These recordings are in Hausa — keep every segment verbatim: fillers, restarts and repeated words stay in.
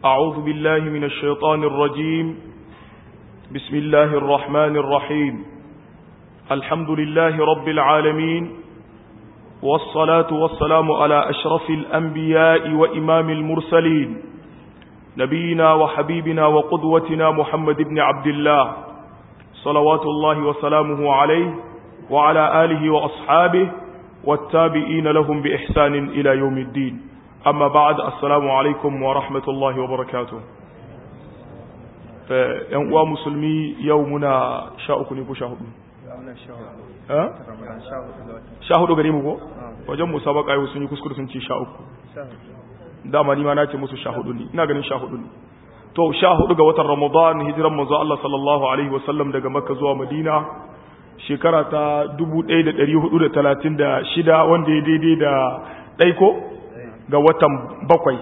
أعوذ بالله من الشيطان الرجيم. بسم الله الرحمن الرحيم. الحمد لله رب العالمين، والصلاة والسلام على أشرف الأنبياء وإمام المرسلين، نبينا وحبيبنا وقدوتنا محمد بن عبد الله، صلوات الله وسلامه عليه وعلى آله وأصحابه والتابعين لهم بإحسان إلى يوم الدين. أما بعد، السلام عليكم ورحمة الله وبركاته. فأنواع مسلمي يومنا شاءكم يكون شاهدون شاهدوا قريمكم wajen musabaka yau sun yi kuskure sun ce sha uku dama ni ma na ce musu sha hudu ne, ina ganin sha hudu ne. To sha hudu ga watan Ramadan, hijiran manzo Allah sallallahu alaihi wasallam daga Makka zuwa Madina, shekara ta dubu ɗaya da ɗari hudu da talatin da shida, wanda ya daidai da ɗaiko ga watan bakwai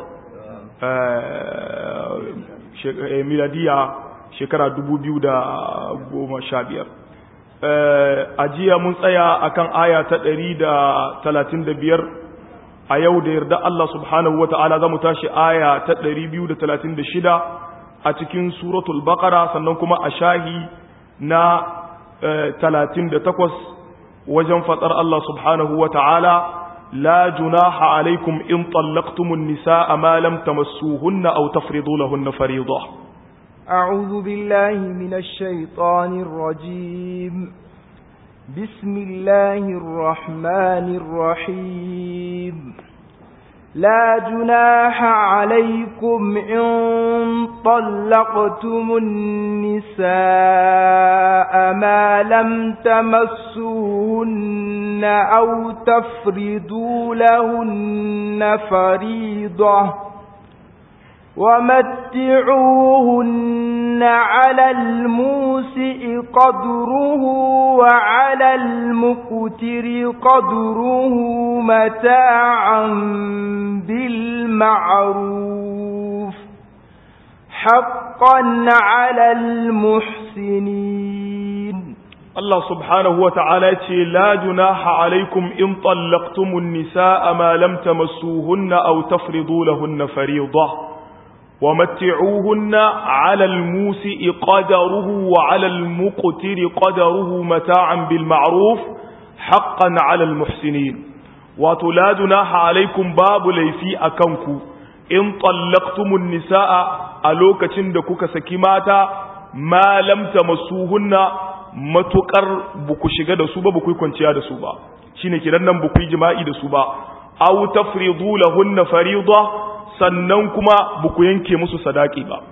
miladiya shekara dubu biyu da goma sha biyar. A jiya mun tsaya akan aya ta ɗari da talatin da biyar. A yau da yarda Allah subhanahu wa ta'ala za mu tashi aya ta ɗari biyu da talatin da shida a cikin suratul baqara, sannan kuma a shahi na talatin da takwas wajen faɗar Allah subhanahu wa ta'ala: لا جناح عليكم إن طلقتم النساء ما لم تمسوهن أو تفرضوا لهن فريضة. أعوذ بالله من الشيطان الرجيم. بسم الله الرحمن الرحيم. لا جناح عليكم إن طلقتم النساء ما لم تمسوهن أو تفرضوا لهن فريضة ومتعوهن على الموسئ قدره وعلى المقتر قدره متاعا بالمعروف حقا على المحسنين. الله سبحانه وتعالى: لا جناح عليكم إن طلقتم النساء ما لم تمسوهن أو تفرضوا لهن فريضة ومتعوهن على الموسئ قدره وعلى المقتر قدره متاعا بالمعروف حقا على المحسنين. ولا جناح عليكم باب ليفي أكنكو إن طلقتم النساء ألوكة دكوك سكيماتا ما لم تمسوهن matukar buku shiga da su ba, buku kwanciya da su ba, shine kiran nan buku jima'i da su ba. Aw tafridu lahunna fariida, sannan kuma buku yanke musu sadaki ba.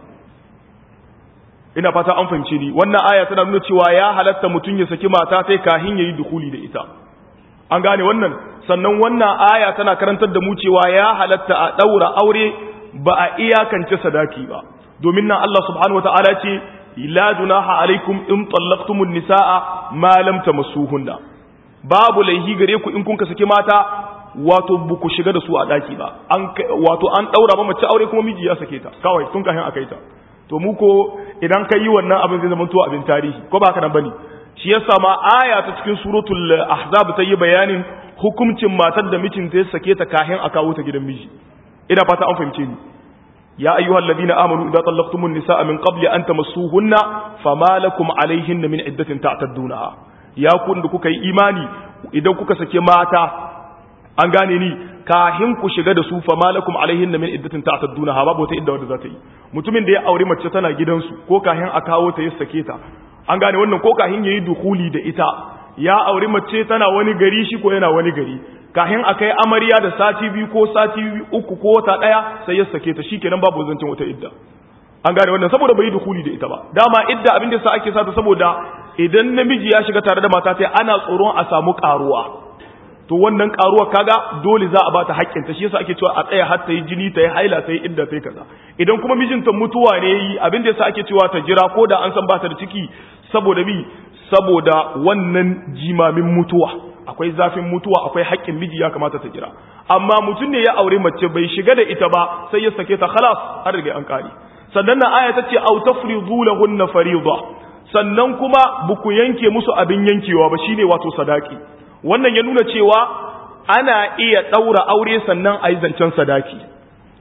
Ina fata an fahimce ni. Wannan aya tana nuna cewa ya halatta mutun ya saki mata sai kahin yayi dukuli da ita. An gane wannan? Sannan wannan aya tana karantar da mu cewa ya halatta a daura aure ba a iyakance sadaki ba. Domin nan Allah subhanahu wataala ce: لا جناح عليكم إن طلقتم النساء ما لم تمسوهن. babu laihi gare ku in kun ka saki mata wato buku shiga da su a daki ba, an wato an daura ba mace aure kuma miji ya sake ta kawai tun kafin akai ta. To mu ko idan kai yi wannan abin zai zama to abin tarihi, ko ba haka nan bane? Shi yasa ma aya ta cikin suratul ahzab ta yi bayanin hukuncin matar da mijin ta sake ta kafin aka kawo ta gidan miji. Ina fata an fahimce ni. يا أيها الذين آمنوا إذا طلقتم النساء من قبل أن تمسوهن فما لكم عليهن من عدة تعتدونها. يا كون دكوكاي إيماني إذا كوكا سكي ماتا an gane ni kahin ku shiga da su fa malakum alaihin min iddatin ta'taddunaha, babu wata idda wadda za ta yi. Mutumin da ya aure mace tana gidansu ko kahin a kawo ta ya sake ta, an gane wannan, ko kahin yayi dukuli da ita, ya aure mace tana wani gari shi ko yana wani gari, kahin akai amarya da sati biyu ko sati uku ko wata daya sai ya sake ta, shikenan babu zancin wata idda. An gane wannan, saboda bai dukuli da ita ba. Dama idda abin da sa ake sa ta saboda idan namiji ya shiga tare da mata sai ana tsoron a samu karuwa. To wannan karuwa kaga dole za a bata haƙƙin ta, shi yasa ake cewa a tsaya har ta yi jini, ta yi haila, ta yi idda, ta yi kaza. Idan kuma mijinta mutuwa ne yi, abin da yasa ake cewa ta jira ko da an san ba ta da ciki, saboda bi saboda wannan jimamin mutuwa, akwai zafin mutuwa, akwai haƙƙin miji, ya kamata ta jira. Amma mutum ne ya aure mace bai shiga da ita ba sai ya sake ta, khalas an riga an kare. Sannan na aya tace aw tafridu lahunna fariida, sannan kuma buku yanke musu abin yankewa ba, shine wato sadaki. Wannan ya nuna cewa ana iya daura aure sannan a yi zancen sadaki.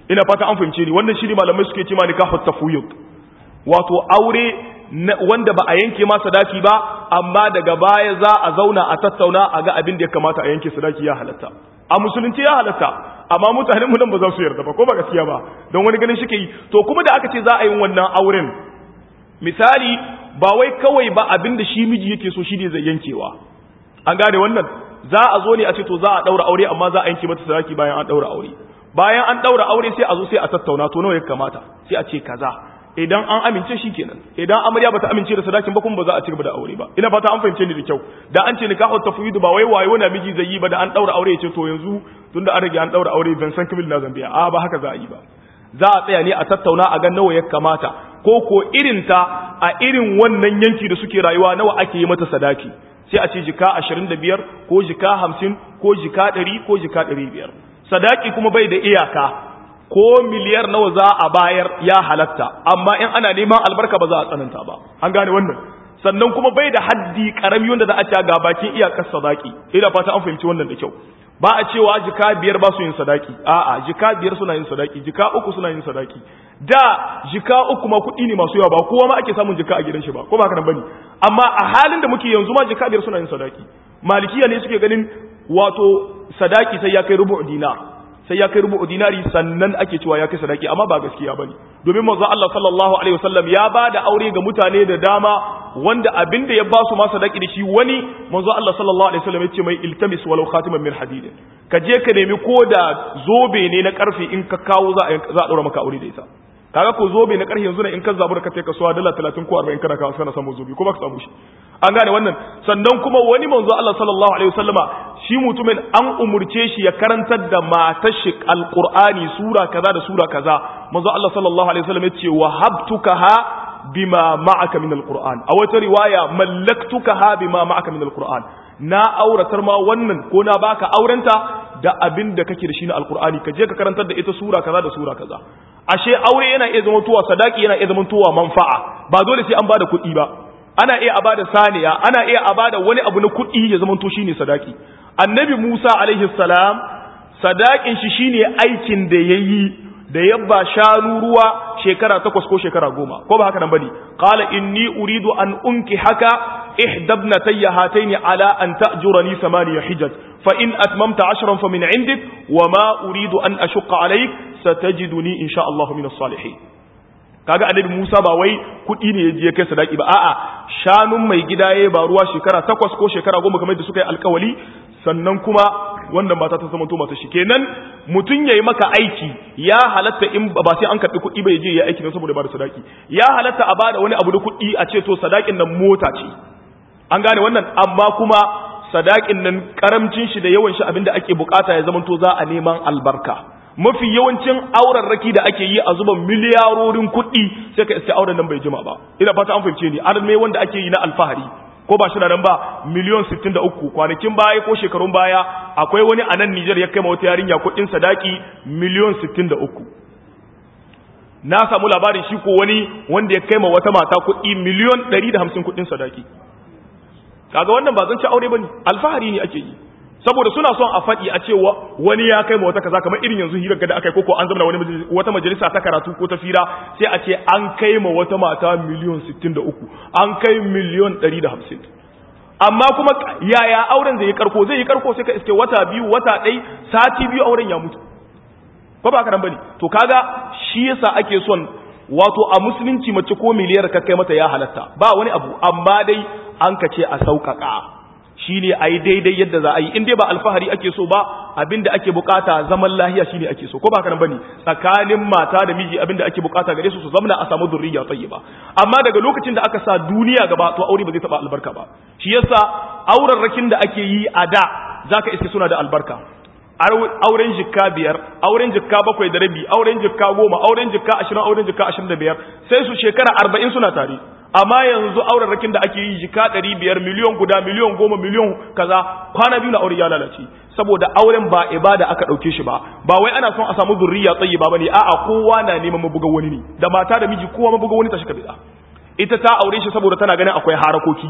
ina fata an fahimce ni wannan shi ne malamai suke cewa nikahu tafwid wato aure wanda ba a yanke ma sadaki ba amma daga baya za a zauna a tattauna a ga abin da ya kamata a yanke sadaki ya halatta a musulunci ya halatta amma mutanen mu nan ba za su yarda ba ko ba gaskiya ba don wani ganin shi ke yi to kuma da aka ce za a yi wannan auren misali ba wai kawai ba abin da shi miji yake so shi ne zai yankewa an gane wannan za a zo ne a ce to za a daura aure amma za a yanke mata sadaki bayan an daura aure bayan an daura aure sai a zo sai a tattauna to nawa ya kamata sai a ce kaza idan an amince shi kenan idan amarya bata amince da sadakin ba kuma ba za a ci gaba da aure ba ina fata an fahimce ni da kyau da an ce nikahu tafwid ba wai wayo na miji zai yi ba da an daura aure ya ce to yanzu tunda an rage an daura aure ban san kibil na zambiya a ba haka za a yi ba za a tsaya ne a tattauna a ga nawa ya kamata ko ko irin ta a irin wannan yanki da suke rayuwa nawa ake yi mata sadaki sai a ce jika ashirin da biyar ko jika hamsin ko jika ɗari ko jika ɗari biyar sadaki kuma bai da iyaka ko miliyar nawa za a bayar ya halatta amma in ana neman albarka ba za a tsananta ba an gane wannan sannan kuma bai da haddi karami wanda za a ci ga bakin iyakar sadaki ina fata an fahimci wannan da kyau ba a cewa jika biyar ba su yin sadaki a'a jika biyar suna yin sadaki jika uku suna yin sadaki da jika uku ma kuɗi ne masu yawa ba kowa ma ake samun jika a gidan shi ba ko ba haka nan bane amma a halin da muke yanzu ma jika biyar suna yin sadaki malikiya ne suke ganin wato sadaki sai ya kai rubu dinar sai ya kai rubu dinari sannan ake cewa ya kai sadaki amma ba gaskiya bane domin manzo Allah sallallahu alaihi wasallam ya bada aure ga mutane da dama wanda abinda ya ba su ma sadaki da shi wani manzo Allah sallallahu alaihi wasallam ya ce mai iltamis walau khatiman min hadid ka je ka nemi ko da zobe ne na karfe in ka kawo za a za a daura maka aure da ita kaga ko zobe na karfe yanzu ne in ka zabura ka kai kasuwa dala talatin ko arba'in kana kawo sana samu zobe ko ba ka samu shi an gane wannan sannan kuma wani manzo Allah sallallahu alaihi wasallama shi mutumin an umurce shi ya karantar da matar shi alqur'ani sura kaza da sura kaza manzo Allah sallallahu alaihi wasallam ya ce wahabtukaha bima ma'aka min alqur'an a wata riwaya mallaktukaha bima ma'aka min alqur'an na auratar ma wannan ko na baka aurenta da abin da kake da shi na alqur'ani ka je ka karantar da ita sura kaza da sura kaza ashe aure yana iya zama tuwa sadaki yana iya zama tuwa manfa'a ba dole sai an bada kuɗi ba ana iya a bada saniya ana iya a bada wani abu na kuɗi ya zama to shine sadaki annabi Musa alaihi salam sadakin shi shine aikin da yayi da yabba shanu ruwa shekara takwas ko shekara goma ko ba haka nan bane qala inni uridu an unkihaka ihdabnatayya hataini ala an ta'jurani thamaniya hijaj fa in atmamta ashran fa min indik wama uridu an ashqa alayk satajiduni insha Allah min as-salihin kaga annabi Musa ba wai kudi ne yaje kai sadaki ba a'a shanun mai gida yayi ba ruwa shekara takwas ko shekara goma kamar da suka yi alkawali sannan kuma wannan mata ta zama to mata shi kenan mutun yayi maka aiki ya halatta in ba sai an karbi kudi ba yaje yayi aiki ne saboda ba da sadaki ya halatta a bada wani abu da kudi a ce to sadakin nan mota ce an gane wannan amma kuma sadakin nan karamcin shi da yawan shi abinda ake bukata ya zama to za a neman albarka mafi yawancin aurarraki da ake yi a zuba miliyarorin kuɗi sai ka iske auren nan bai jima ba ina fata an fahimce ni an mai wanda ake yi na alfahari ko ba shi nan ba miliyon sittin da uku kwanakin baya ko shekarun baya akwai wani a nan Nijar ya kai ma wata yarinya kuɗin sadaki miliyon sittin da uku na samu labarin shi ko wani wanda ya kai ma wata mata kuɗi miliyon ɗari da hamsin kuɗin sadaki kaga wannan ba zan ci aure bane alfahari ne ake yi saboda suna son a faɗi a cewa wani ya kai ma wata kaza kamar irin yanzu hirar da aka yi koko an zama wani wata majalisa ta karatu ko ta fira sai a ce an kai ma wata mata miliyon sittin da uku an kai miliyon ɗari da hamsin amma kuma yaya auren zai yi karko zai yi karko sai ka iske wata biyu wata ɗai sati biyu auren ya mutu ko ba karan bane to kaga shi yasa ake son wato a musulunci mace ko miliyar ka kai mata ya halatta ba wani abu amma dai an ka ce a sauƙaƙa shi ne a yi daidai yadda za a yi inda ba alfahari ake so ba abinda ake bukata zaman lahiya shi ne ake so ko ba kanan bane tsakanin mata da miji abinda ake bukata gare su su zamana a samu zurriya tayyiba amma daga lokacin da aka sa duniya gaba to aure ba zai taba albarka ba shi yasa aurarrakin da ake yi a da zaka iske suna da albarka auren jikka biyar auren jikka bakwai da rabi auren jikka goma auren jikka ashirin auren jikka ashirin da biyar sai su shekara arba'in suna tare amma yanzu aurarrakin da ake yi jika ɗari biyar miliyon guda miliyon goma miliyon kaza kwana biyu na aure ya lalace saboda auren ba ibada aka ɗauke shi ba ba wai ana son a samu zurriya tsayi ba bane a'a kowa na neman mabuga wani ne da mata da miji kowa mabuga wani ta shi kabida ita ta aure shi saboda tana ganin akwai harakoki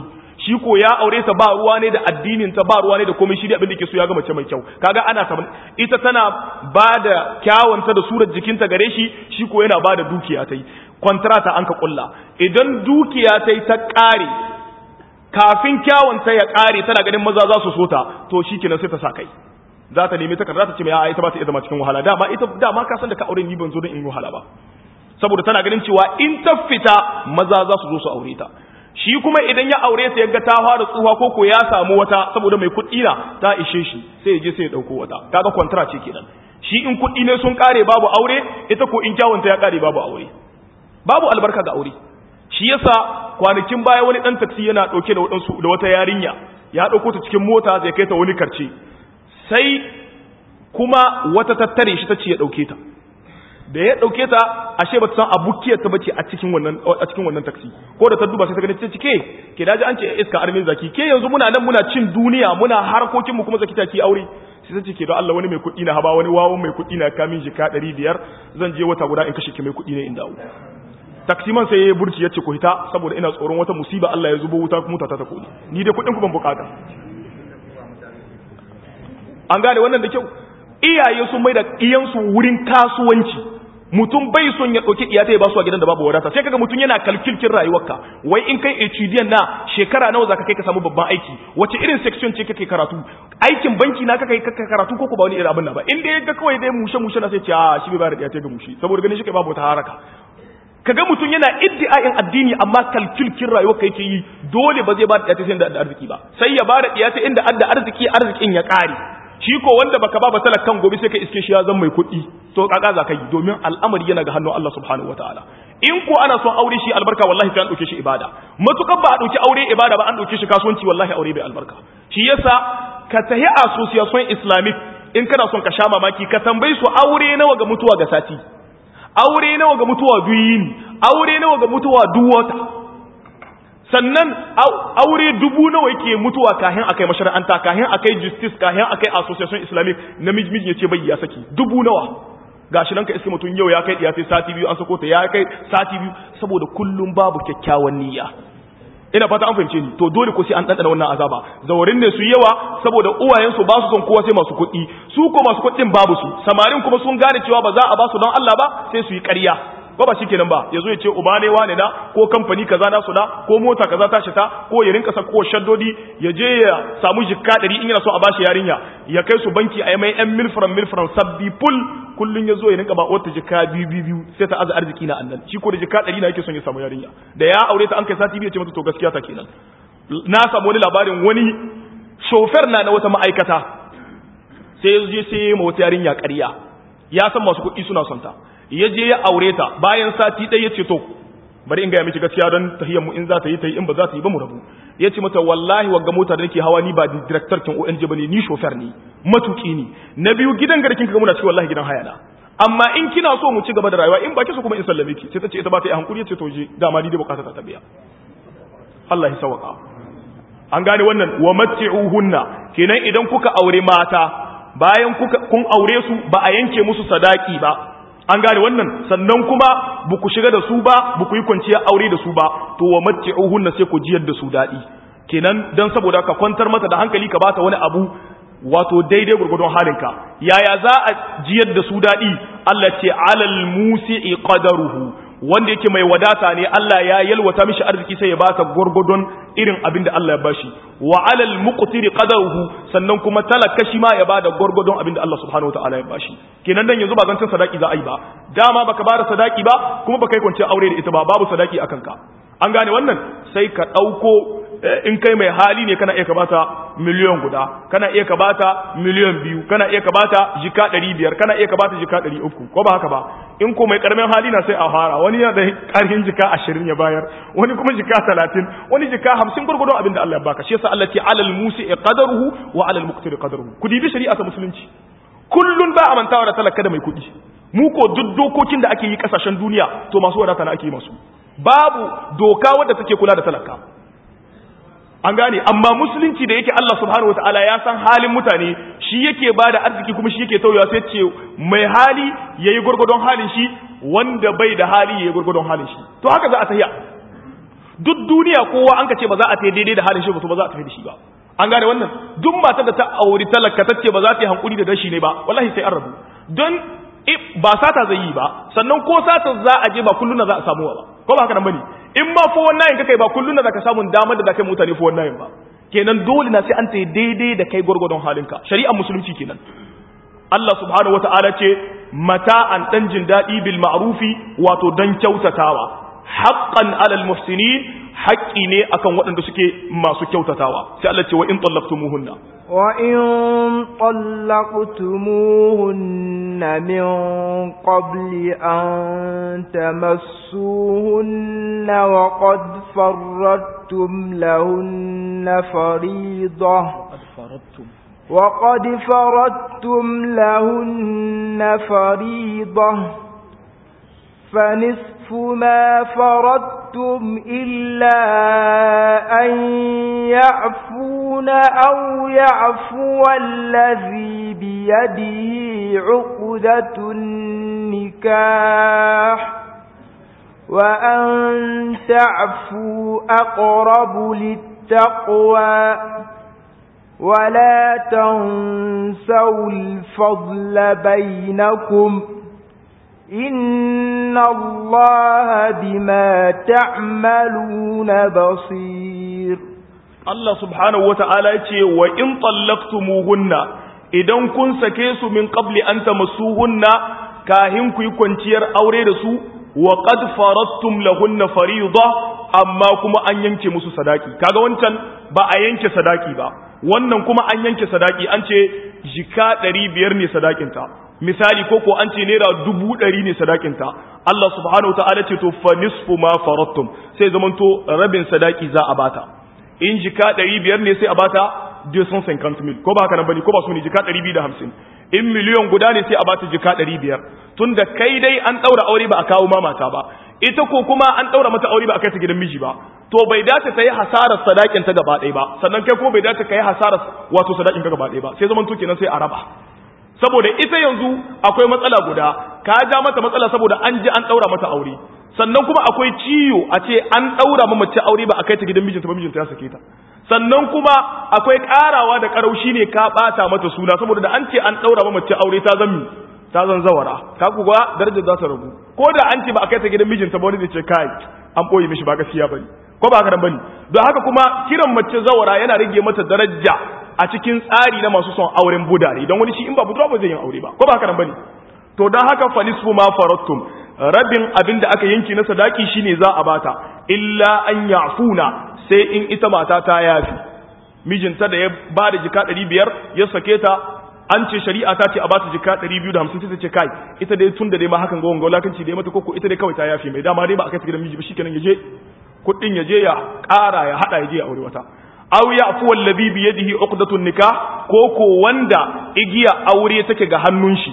shi ko ya aure ta ba ruwa ne da addinin ta ba ruwa ne da komai shi da abin da ke so ya ga mace mai kyau kaga ana ta ita tana bada kyawunta da surar jikinta gare shi shi ko yana bada dukiya tai kontrata an ka kulla idan dukiya tai ta kare kafin kyawunta ya kare tana ganin maza za su so ta to shikenan sai ta sa kai za ta nemi takarda ta ce mai a ita ba ta iya zama cikin wahala dama ita dama ka san da ka aure ni ban zo don in yi wahala ba saboda tana ganin cewa in ta fita maza za su zo su aure ta shi kuma idan ya aure ta yaga ta fara tsuha ko ko ya samu wata saboda mai kuɗi na ta ishe shi sai ya je sai ya dauko wata kaga kwantara ce kenan shi in kuɗi ne sun kare babu aure ita ko in kyawunta ya kare babu aure babu albarka ga aure shi yasa kwanakin baya wani dan taksi yana dauke da wadansu da wata yarinya ya dauko ta cikin mota zai kai ta wani karce sai kuma wata tattare shi tace ya dauke ta da ya dauke ta ashe ba ta san abukiyar ta bace a cikin wannan a cikin wannan taksi ko da ta duba sai ta gani ta cike ke daji an ce iska armin zaki ke yanzu muna nan muna cin duniya muna harkokin mu kuma zaki ta ki aure sai ta ce ke don Allah wani mai kuɗi na haba wani wawon mai kuɗi na kamin jika ɗari biyar zan je wata guda in kashe ki mai kuɗi ne in dawo taksiman sai ya burci ya ce ku hita saboda ina tsoron wata musiba Allah ya zubo wuta kuma ta ta koli ni dai kuɗin ku ban bukata an gane wannan da kyau iyaye sun mai da iyansu wurin kasuwanci mutum bai son ya ɗauki iyata ya ba su a gidan da babu wadata sai kaga mutum yana kalkilkin rayuwarka wai in kai etudiant na shekara nawa zaka kai ka samu babban aiki wace irin section ce kake karatu aikin banki na kake kake karatu ko ko ba wani irin abin nan ba in dai ga kawai dai mushe mushe na sai ce a shi bai ba da iyata ga mushe saboda ganin shi kai babu wata haraka kaga mutum yana iddia'in addini amma kalkilkin rayuwarka yake yi dole ba zai ba da iyata sai da arziki ba sai ya ba da iyata inda adda arziki arzikin ya kare shi ko wanda baka ba talakan gobe sai ka iske shi ya zama mai kuɗi to kaka za ka yi domin al'amari yana ga hannun Allah subhanahu wataala in ko ana son aure shi albarka wallahi sai an dauke shi ibada matukar ba a dauki aure ibada ba an dauke shi kasuwanci wallahi aure bai albarka shi yasa ka tahi association islamic in kana son ka sha mamaki ka tambayi su aure nawa ga mutuwa ga sati aure nawa ga mutuwa duyin aure nawa ga mutuwa duwata sannan aure dubu nawa yake mutuwa kahin akai mashara'anta kahin akai justice kahin akai association islamic namiji miji yace bai ya saki dubu nawa gashi nan ka iske mutun yau ya kai diya sai sati biyu an sako ta ya kai sati biyu saboda kullum babu kyakkyawan niyya ina fata an fahimce ni to dole ko sai an dandana wannan azaba zawarin ne su yawa saboda uwayen su ba su son kowa sai masu kuɗi su ko masu kuɗin babu su samarin kuma sun gane cewa ba za a ba su don Allah ba sai su yi ƙarya ba ba shikenan ba yazo ya ce uba ne wane na ko kamfani kaza na su na ko mota kaza ta shita ko ya rinka sako shaddodi ya je ya samu jikka ɗari in yana so a bashi yarinya ya kai su banki a mai ɗan milfran milfran sabbi full kullun yazo ya rinka ba wata jikka biyu biyu biyu sai ta aza arziki na annan shi ko da jikka ɗari na yake son ya samu yarinya da ya aure ta an kai sati biyu ya ce mata to gaskiya ta kenan na samu wani labarin wani shofer na na wata ma'aikata sai ya je sai ma wata yarinya ƙarya ya san masu kuɗi suna son ta ya je ya aure ta bayan sati ɗaya ya ce to bari in gaya miki gaskiya don tahiyyar mu in za ta yi ta yi in ba za ta yi ba mu rabu ya ce mata wallahi wagga mota da nake hawa ni ba director kin O N G bane ni chauffeur ne matuki ne na biyu gidan garkin kaga muna ci wallahi gidan haya na amma in kina so mu ci gaba da rayuwa in baki so kuma in sallame ki sai ta ce ita ba ta yi hankuri ya ce to je dama ni dai bukata ta tabiya Allah ya sauka an gane wannan wa matti'uhunna kenan idan kuka aure mata bayan kuka kun aure su ba a yanke musu sadaki ba an gane wannan sannan kuma buku shiga da su ba buku yi kwanciya aure da su ba to wa matti'uhunna sai ku jiyar da su dadi kenan dan saboda ka kwantar mata da hankali ka bata wani abu wato daidai gurgurdon halinka yaya za a jiyar da su dadi Allah ce alal musi'i qadaruhu wanda yake mai wadata ne Allah ya yalwata mishi arziki sai ya baka gurgurdon irin abin da Allah ya bashi wa alal muqtiri qadaruhu sannan kuma talaka shi ma ya bada gurgurdon abin da Allah subhanahu wataala ya bashi kenan dan yanzu ba zancin sadaki za a yi ba dama baka bada sadaki ba kuma baka yi kwance aure da ita ba babu sadaki akan ka an gane wannan sai ka dauko in kai mai hali ne kana iya ka bata miliyan guda kana iya ka bata miliyan biyu kana iya ka bata jika ɗari biyar kana iya ka bata jika ɗari uku ko ba haka ba in ko mai karamin hali na sai a fara wani yana da ƙarfin jika ashirin ya bayar wani kuma jika talatin wani jika hamsin gurgurdon abin da Allah ya baka shi yasa Allah ce alal musi qadaruhu wa alal muqtir qadaruhu ku dibi shari'a ta musulunci kullun ba amantawa da talaka da mai kuɗi mu ko duk dokokin da ake yi kasashen duniya to masu wadata na ake yi masu babu doka wadda take kula da talaka an gane amma musulunci da yake Allah subhanahu wataala ya san halin mutane shi yake bada arziki kuma shi yake tauya sai ce mai hali yayi gurgurdon halin shi wanda bai da hali yayi gurgurdon halin shi to haka za a tahiya duk duniya kowa an ka ce ba za a tafi daidai da halin shi ba to ba za a tafi da shi ba an gane wannan duk matar da ta auri talaka ta ce ba za ta yi hankuri da dashi ne ba wallahi sai an rabu don ba sata zai yi ba sannan ko sata za a je ba kullun za a samu ba ko ba haka nan bane in ma fo wannan kake ba kullun za ka samu damar da kai mutane fo wannan ba kenan dole na sai an tayi daidai da kai gurgurdon halinka shari'ar musulunci kenan Allah subhanahu wata'ala ce mata'an dan jin dadi bil ma'rufi wato dan kyautatawa haqqan 'alal muhsinin haqqi ne akan waɗanda suke masu kyautatawa sai Allah ce wa in tallaqtumuhunna wa in tallaqtumuhunna min qabli an tamassuhunna wa qad farradtum lahunna fariidah qad faradtum وقد فرضتم لهن فريضة فنصف ما فرضتم إلا أن يعفون أو يعفو الذي بيده عقدة النكاح وأن تعفوا أقرب للتقوى ولا تنسوا الفضل بينكم إن الله بما تعملون بصير الله سبحانه وتعالى يقول وإن طلقتموهن إذن كن سكيسوا من قبل أن تمسوهن كاهن كي كنتير أوري رسو وقد فرضتم لهن فريضة أما كما أن ينكي مسو صداكي كاغا وانتن با أينكي صداكي با wannan kuma an yanke sadaki an ce jika ɗari biyar ne sadakinta misali koko an ce naira dubu ɗari ne sadakinta Allah subhanahu ta'ala ce to fa nisfu ma farattum sai zaman to rabin sadaki za a bata in jika ɗari biyar ne sai a bata two hundred fifty mil ko ba haka nan bane ko ba su ne jika ɗari biyu da hamsin in miliyon guda ne sai a bata jika ɗari biyar tunda kai dai an ɗaura aure ba a kawo ma mata ba ita ko kuma an ɗaura mata aure ba a kai ta gidan miji ba to bai dace ta yi hasarar sadakin ta gaba ɗaya ba sannan kai ko bai dace ka yi hasarar wato sadakin ka gaba ɗaya ba sai zaman to kenan sai a raba saboda ita yanzu akwai matsala guda ka ja mata matsala saboda an ji an ɗaura mata aure sannan kuma akwai ciwo a ce an ɗaura ma mace aure ba a kai ta gidan mijinta ba mijinta ya sake ta sannan kuma akwai ƙarawa da ƙaraushi ne ka ɓata mata suna saboda da an ce an ɗaura ma mace aure ta zan ta zan zawara ka kuwa darajar za ta ragu ko da an ce ba a kai ta gidan mijinta ba wani zai ce kai an ɓoye mishi ba gaskiya bane ko ba haka nan bane don haka kuma kiran mace zawara yana rage mata daraja a cikin tsari na masu son auren budare don wani shi in ba budurwa ba zai yin aure ba ko ba haka nan bane to don haka fanisfu ma farattum rabin abin da aka yanki na sadaki shine za a bata illa an yafuna sai in ita mata ta yafi mijinta da ya ba da jika ɗari biyar ya sake ta an ce shari'a ta ce a bata jika ɗari biyu da hamsin sai ta ce kai ita dai tun da dai ma hakan ga wanga wulakanci da ya mata koko ita dai kawai ta yafi mai dama dai ba a kai ta gidan miji ba shikenan ya je kuɗin ya je ya ƙara ya haɗa ya je ya aure wata aw ya'fu allazi bi yadihi uqdatun nikah ko ko wanda igiya aure take ga hannun shi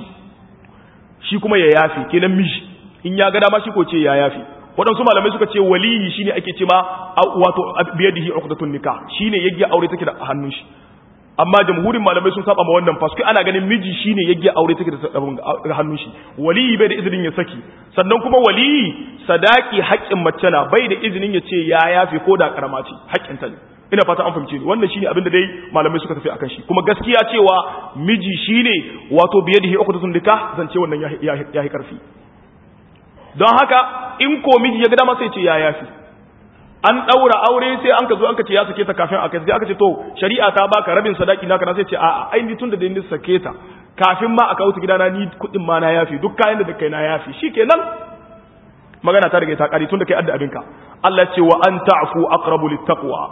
shi kuma ya yafi kenan miji in ya ga dama shi ko ce ya yafi waɗansu malamai suka ce waliyi shine ake ce ma wato bi yadihi uqdatun nikah shine igiya aure take da hannun shi amma jamhurin malamai sun saba ma wannan fasu ana ganin miji shine yage aure take da hannun shi waliyi bai da izinin ya saki sannan kuma waliyi sadaki haƙƙin mace na bai da izinin ya ce ya yafi ko da karama ce haƙƙin ta ne ina fata an fahimce ni wannan shine abin da dai malamai suka tafi akan shi kuma gaskiya cewa miji shine wato biyadihi uqdatun nikah zance wannan ya yi karfi don haka in ko miji ya ga dama sai ce ya yafi an daura aure sai an ka zo an ka ce ya sake ta kafin a kai sai aka ce to shari'a ta baka rabin sadaki naka na sai ce a'a ai ni tunda da ni sake ta kafin ma aka wuce gidana ni kudin ma na yafi duk kayan da kai na yafi shikenan magana ta rage ta kare tunda kai adda abinka Allah ce wa an ta'fu aqrabu littaqwa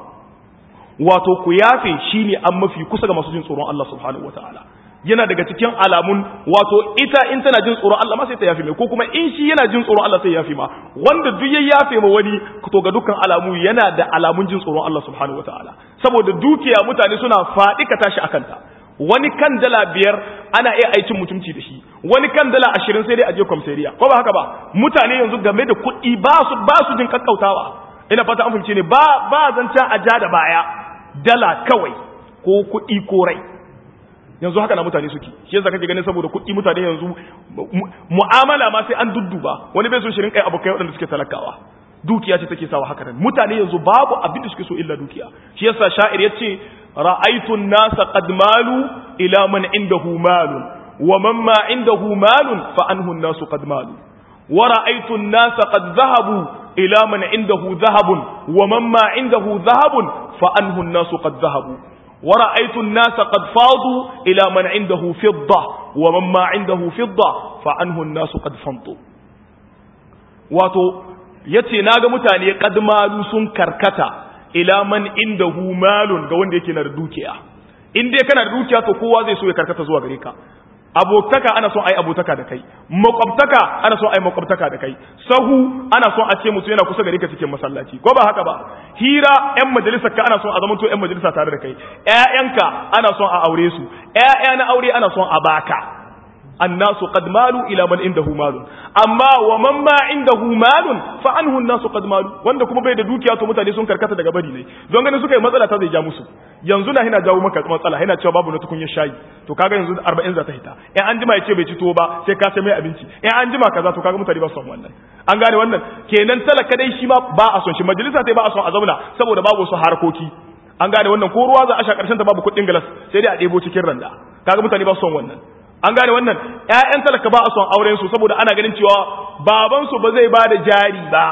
wato ku yafe shine an mafi kusa ga masu jin tsoron Allah subhanahu wataala yana daga cikin alamun wato ita in tana jin tsoron Allah ma sai ta yafi mai ko kuma in shi yana jin tsoron Allah sai yafi ma wanda duk ya yafe ma wani to ga dukkan alamu yana da alamun jin tsoron Allah subhanahu wataala saboda dukiya mutane suna faɗi ka tashi akan ta wani kan dala biyar ana iya aikin mutumci da shi wani kan dala ashirin sai dai aje kwamsariya ko ba haka ba mutane yanzu game da kuɗi ba su ba su jin kakkautawa ina fata an fahimce ne ba ba zancen aja da baya dala kawai ko kuɗi ko rai yanzu haka na mutane suke shi yasa kake ganin saboda kuɗi mutane yanzu mu'amala ma sai an dudduba wani bai so shirin kai abokai waɗanda suke talakawa dukiya ce take sawa haka nan mutane yanzu babu abin da suke so illa dukiya shi yasa sha'ir yace ra'aytu an-nasa qad malu ila man indahu malun wa man ma indahu malun fa anhu an-nasu qad malu wa ra'aytu an-nasa qad dhahabu ila man indahu dhahabun wa man ma indahu dhahabun fa anhu an-nasu qad dhahabu wa ra'aytu an-nasa qad fadu ila man indahu fidda wa man ma indahu fidda fa anhu an-nasu qad fantu wato yace naga mutane kadmalu sun karkata ila man indahu malun ga wanda yake na da dukiya in dai kana da dukiya to kowa zai so ya karkata zuwa gare ka abotaka ana son ai abotaka da kai makwabtaka ana son ai makwabtaka da kai sahu ana son a ce mutu yana kusa gare ka cikin masallaci ko ba haka ba hira ƴan majalisar ka ana son a zama to ƴan majalisa tare da kai ƴaƴanka ana son a aure su ƴaƴa na aure ana son a baka annasu qad malu ila man indahu malun amma wa man ma indahu malun fa anhu annasu qad malu wanda kuma bai da dukiya to mutane sun karkata daga bari ne don ganin suka yi matsala ta zai ja musu yanzu na hina jawo maka matsala hina cewa babu na tukunyar shayi to kaga yanzu arba'in za ta hita in an jima yace bai ci tuwo ba sai ka sai mai abinci in an jima kaza to kaga mutane ba su son wannan an gane wannan kenan talaka dai shi ma ba a son shi majalisa sai ba a son a zauna saboda babu su harkoki an gane wannan ko ruwa za a sha karshen ta babu kuɗin galas sai dai a ɗebo cikin randa kaga mutane ba su son wannan an gane wannan ƴaƴan talaka ba a son auren su saboda ana ganin cewa baban su ba zai ba da jari ba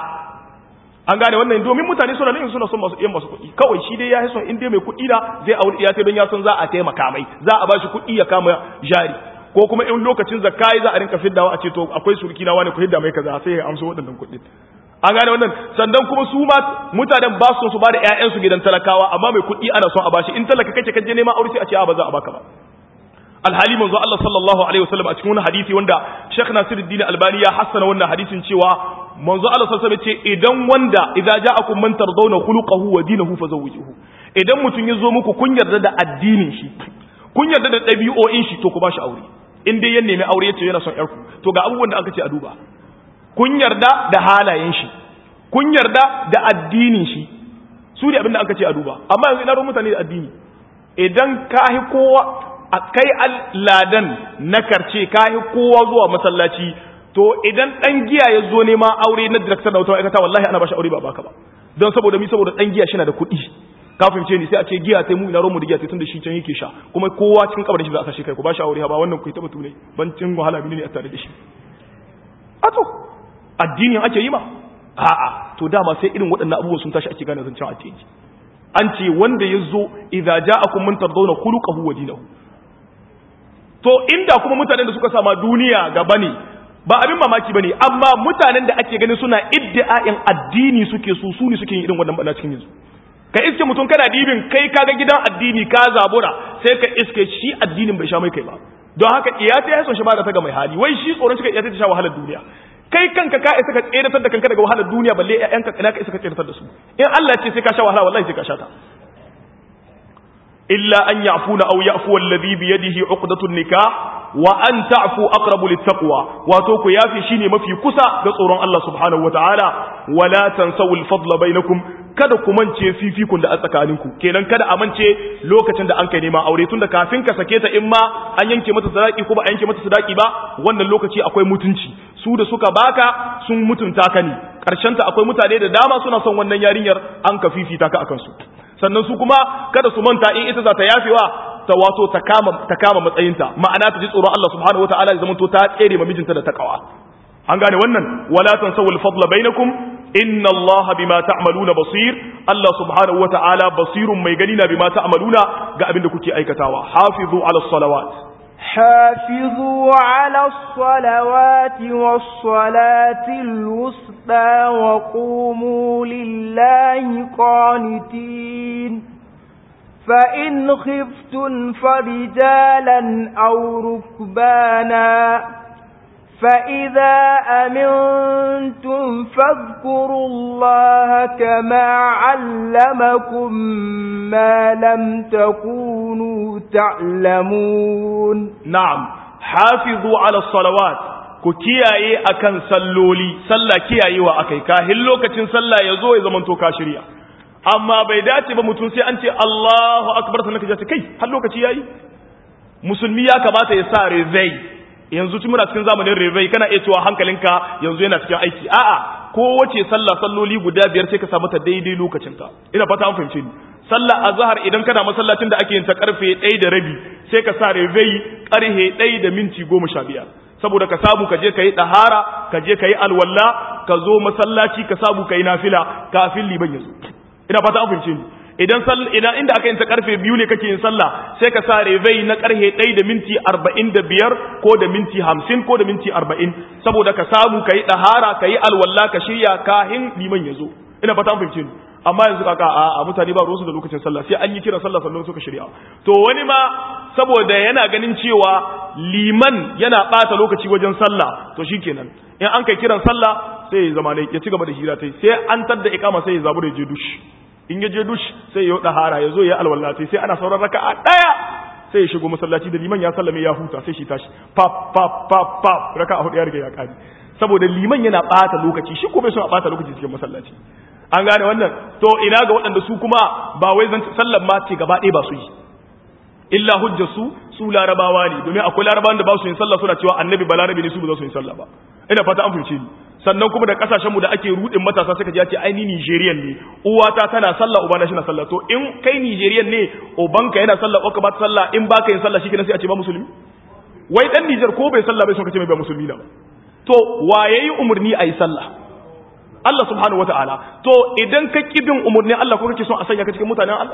an gane wannan domin mutane suna nan suna son masu yin masu kuɗi kawai shi dai ya son in dai mai kuɗi da zai aure iya sai don ya san za a taimaka mai za a bashi kuɗi ya kama jari ko kuma in lokacin zakka za a rinka fiddawa a ce to akwai surki na wani ku hidda mai kaza sai ya amsa waɗannan kuɗin an gane wannan sannan kuma su ma mutanen ba su su ba da ƴaƴansu gidan talakawa amma mai kuɗi ana son a bashi in talaka kake kaje neman aure sai a ce a ba za a baka ba alhali manzo Allah sallallahu alaihi wasallam a cikin wani hadisi wanda Sheikh Nasiruddin Albani ya hassana wannan hadisin cewa manzo Allah sallallahu alaihi wasallam ce idan wanda idza ja'akum man tardawna khuluquhu wa dinahu fazawwijuhu idan mutun yazo muku kun yarda da addinin shi kun yarda da dabi'o'in shi to ku bashi aure in dai ya nemi aure yace yana son yarku to ga abubuwan da aka ce a duba kun yarda da halayen shi kun yarda da addinin shi su ne abin da aka ce a duba amma yanzu ina ruwan mutane da addini idan ka hi kowa a kai ladan na karce kayi kowa zuwa masallaci to idan dan giya ya zo nema aure na director da wata aikata wallahi ana bashi aure ba baka ba don saboda mi saboda dan giya shi na da kuɗi ka fahimce ni sai a ce giya sai mu ina romu da giya sai tunda shi can yake sha kuma kowa cikin kabarin shi za a sashi kai ku bashi aure ba wannan ku ta batu ne ban cin wahala ne a tare da shi a to addini ake yi ma a'a to dama sai irin waɗannan abubuwan sun tashi ake gane zancen addini an ce wanda ya zo idza ja'akum man tardawna khuluquhu wa dinahu to inda kuma mutanen da suka sama duniya gaba ne ba abin mamaki bane amma mutanen da ake ganin suna iddia'in addini suke su su ne suke yin irin wannan bana cikin yanzu ka iske mutum kana dibin kai kaga gidan addini ka zabura sai ka iske shi addinin bai sha mai kai ba don haka iyata ya son shi ba da ta ga mai hali wai shi tsoron shi ka iyata ta sha wahalar duniya kai kanka ka isa ka tseratar da kanka daga wahalar duniya balle ƴaƴanka kana ka isa ka tseratar da su in Allah ya ce sai ka sha wahala wallahi sai ka sha ta إلا أن يعفون أو يعفو الذي بيده عقدة النكاح وأن تعفو أقرب للتقوى واتوكو يافي شيني ما في كسا بصورا الله سبحانه وتعالى ولا تنسوا الفضل بينكم kada ku mance fifikun da a tsakaninku kenan kada a mance lokacin da an kai neman aure tunda kafin ka sake ta in ma an yanke mata sadaki ko ba a yanke mata sadaki ba wannan lokaci akwai mutunci su da suka baka sun mutunta ka ne karshen ta akwai mutane da dama suna son wannan yarinyar an ka fifita ka akan su sannan su kuma kada su manta in ita za ta yafewa ta wato ta kama ta kama matsayinta ma'ana ta ji tsoron Allah subhanahu wataala ya zamanto ta tsere ma mijinta da takawa an gane wannan wala tansawul fadla bainakum inna Allah bima ta'maluna basir Allah subhanahu wataala basirun mai gani na bima ta'maluna ga abin da kuke aikatawa hafizu ala salawat حافظوا على الصلوات والصلاة الوسطى وقوموا لله قانتين فإن خفتم فرجالا أو ركبانا فإذا أمنتم فاذكروا الله كما علمكم ما لم تكونوا تعلمون نعم حافظوا على الصلوات ku kiyaye akan salloli sallah kiyayewa akai kahin lokacin sallah yazo ya zamanto ka shirya amma bai dace ba mutum sai an ce Allahu akbar sannan ka ce kai har lokaci yayi musulmi ya kamata ya sa rezai yanzu tun muna cikin zamanin revai kana iya cewa hankalinka yanzu yana cikin aiki a'a kowace sallah salloli guda biyar sai ka samu ta daidai lokacinta ina fata an fahimce ni sallar azhar idan kana masallacin da ake yin ta karfe ɗaya da rabi sai ka sa revei karfe ɗaya da minti goma sha biyar saboda ka samu ka je ka yi ɗahara ka je ka yi alwalla ka zo masallaci ka samu ka yi nafila kafin liban ya zo ina fata an fahimce ni idan idan inda aka yin ta karfe biyu ne kake yin sallah sai ka sa revei na karfe ɗaya da minti arba'in da biyar ko da minti hamsin ko da minti arba'in saboda ka samu ka yi ɗahara ka yi alwalla ka shirya kahin liman ya zo ina fata an fahimce ni amma yanzu kaka a mutane ba ruwansu da lokacin sallah sai an yi kira sallah sannan suka shirya to wani ma saboda yana ganin cewa liman yana bata lokaci wajen sallah to shikenan in an kai kiran sallah sai ya zama ne ya ci gaba da hira tai sai an tadda ikama sai ya zabu da je dush in ya je dush sai ya dahara ya zo ya alwala tai sai ana sauran raka'a daya sai ya shigo masallaci da liman ya sallame ya huta sai shi tashi pap pap pap pap raka'a hudu ya riga ya kare saboda liman yana bata lokaci shi ko bai so a bata lokaci cikin masallaci an gane wannan to ina ga waɗanda su kuma ba wai zan sallar ma ce gaba ɗaya ba su yi illa hujjar su su larabawa ne domin akwai larabawan da ba su yin sallah suna cewa annabi ba larabi ne su ba za su yin sallah ba ina fata an fahimce ni sannan kuma da kasashen mu da ake rudin matasa suka ji ya ce ai ni Nigerian ne uwata tana sallah ubana shi na sallah to in kai Nigerian ne ubanka yana sallah uka ba ta sallah in baka yin sallah shikenan sai a ce ba musulmi wai dan Niger ko bai sallah bai son ka ce mai ba musulmi na to wa yayi umurni ayi sallah Allah subhanahu wata'ala to idan ka kibin umurnin Allah ko kake son a sanya ka cikin mutanen Allah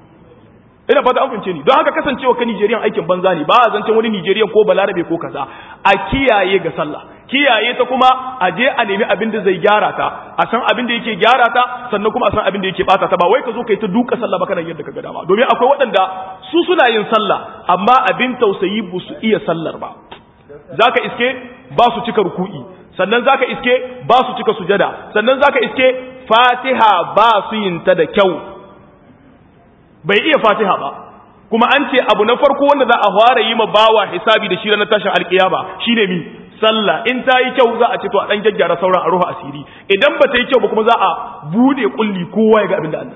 ina fata an fince ni don haka kasancewa ka Nigerian aikin banza ne ba a zancen wani Nigerian ko balarabe ko kaza a kiyaye ga sallah kiyaye ta kuma a je a nemi abin da zai gyara ta a san abin da yake gyara ta sannan kuma a san abin da yake bata ta ba wai ka zo kai ta duka sallah ba kana yadda ka ga dama domin akwai waɗanda su suna yin sallah amma abin tausayi ba su iya sallar ba zaka iske ba su cika ruku'i sannan zaka iske ba su cika sujada sannan zaka iske Fatiha ba su yin ta da kyau bai iya Fatiha ba kuma an ce abu na farko wanda za a fara yi ma bawa hisabi da shi ranar tashin alkiyama shine mi sallah in ta yi kyau za a ce to a dan gaggyara sauran a ruhu asiri idan ba ta yi kyau ba kuma za a bude kulli kowa ya ga abin da Allah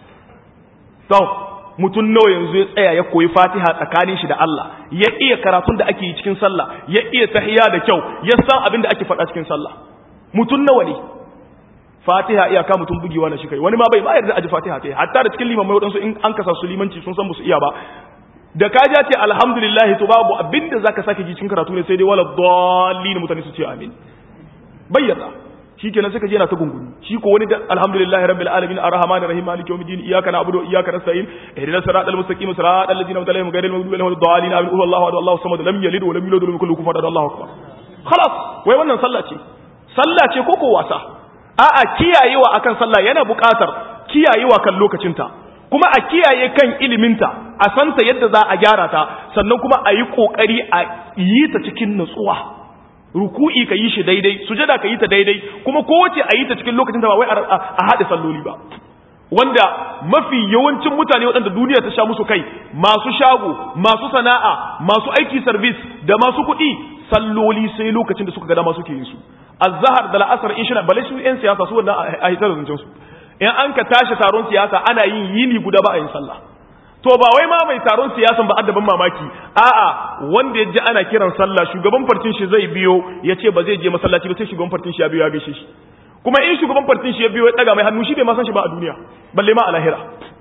to mutum nawa yanzu ya tsaya ya koyi Fatiha tsakanin shi da Allah ya iya karatun da ake yi cikin sallah ya iya tahiyya da kyau ya san abin da ake faɗa cikin sallah mutum nawa ne Fatiha iyaka mutum bugewa na shi kai wani ma bai bayar da aji Fatiha ta hatta da cikin limamai wadansu in an kasa su limanci sun san musu iya ba da ka ja ce alhamdulillah to babu abin da zaka sake ji cikin karatu ne sai dai wala dallin mutane su ce amin bayyana shikenan sai ka je na ta gunguni shi ko wani da alhamdulillahi rabbil alamin arrahmanir rahim maliki yawmiddin iyyaka na'budu wa iyyaka nasta'in ihdinas siratal mustaqim siratal ladzina an'amta alaihim ghayril maghdubi alaihim waladdallin amin Allahu ahad Allahu samad lam yalid wa lam yulad wa lam yakul lahu kufuwan ahad Allahu akbar khalas wai wannan sallah ce sallah ce ko ko wasa a'a kiyayewa akan sallah yana buƙatar kiyayewa kan lokacinta kuma a kiyaye kan iliminta a santa yadda za a gyara ta sannan kuma a yi kokari a yi ta cikin nutsuwa ruku'i ka yi shi daidai sujada ka yi ta daidai kuma kowace a yi ta cikin lokacin da ba wai a haɗe salloli ba wanda mafi yawancin mutane waɗanda duniya ta sha musu kai masu shago masu sana'a masu aiki service da masu kuɗi salloli sai lokacin da suka ga dama suke yin su azhar da la'asar in shi na bale su yan siyasa su wannan a hitar zancen su in an ka tashi taron siyasa ana yin yini guda ba a yin sallah to ba wai ma mai taron siyasan ba addaban mamaki a'a wanda ya ji ana kiran sallah shugaban fartin shi zai biyo ya ce ba zai je masallaci ba sai shugaban fartin shi ya biyo ya gaishe shi kuma in shugaban fartin shi ya biyo ya daga mai hannu shi bai ma san shi ba a duniya balle ma a lahira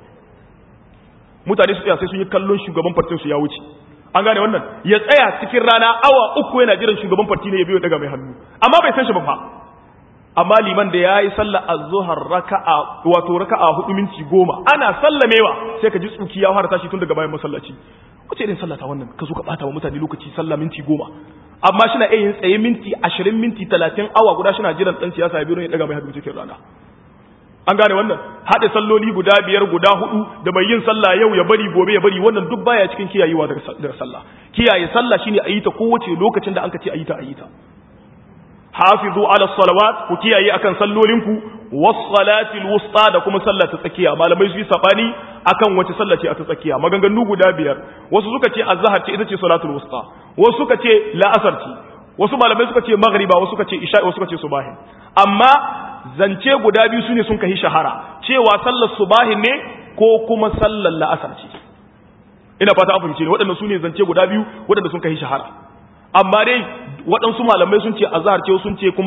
mutane su tsaya sai sun yi kallon shugaban fartin su ya wuce an gane wannan ya tsaya cikin rana awa uku yana jiran shugaban farti ne ya biyo ya daga mai hannu amma bai san shi ba fa amma liman da ya yi sallah az-zuhr raka'a wato raka'a hudu minti goma ana sallamewa sai ka ji tsuki ya fara tashi tun daga bayan masallaci wace irin sallah ta wannan ka zo ka bata wa mutane lokaci sallah minti goma amma shi na iya yin tsaye minti ashirin minti talatin awa guda shi na jiran dan siyasa ya biyo ya daga mai hannu cikin rana an gane wannan haɗe salloli guda biyar guda hudu da mai yin sallah yau ya bari gobe ya bari wannan duk baya cikin kiyayewa daga sallah kiyaye sallah shine a yi ta kowace lokacin da an ka ce a yi ta a yi ta hafizu ala salawat ku kiyaye akan sallolinku was salatil wusta da kuma sallar ta tsakiya malamai su yi sabani akan wace sallah ce a ta tsakiya maganganu guda biyar wasu suka ce azhar ce ita ce salatul wusta wasu suka ce la'asar ce wasu malamai suka ce maghriba wasu suka ce isha wasu suka ce subahi amma zance guda biyu sune sun kai shahara cewa sallar subahi ne ko kuma sallar la'asar ce ina fata an fahimce ne waɗannan sune zance guda biyu waɗanda sun kai shahara amma dai waɗansu malamai sun ce azhar ce sun ce kuma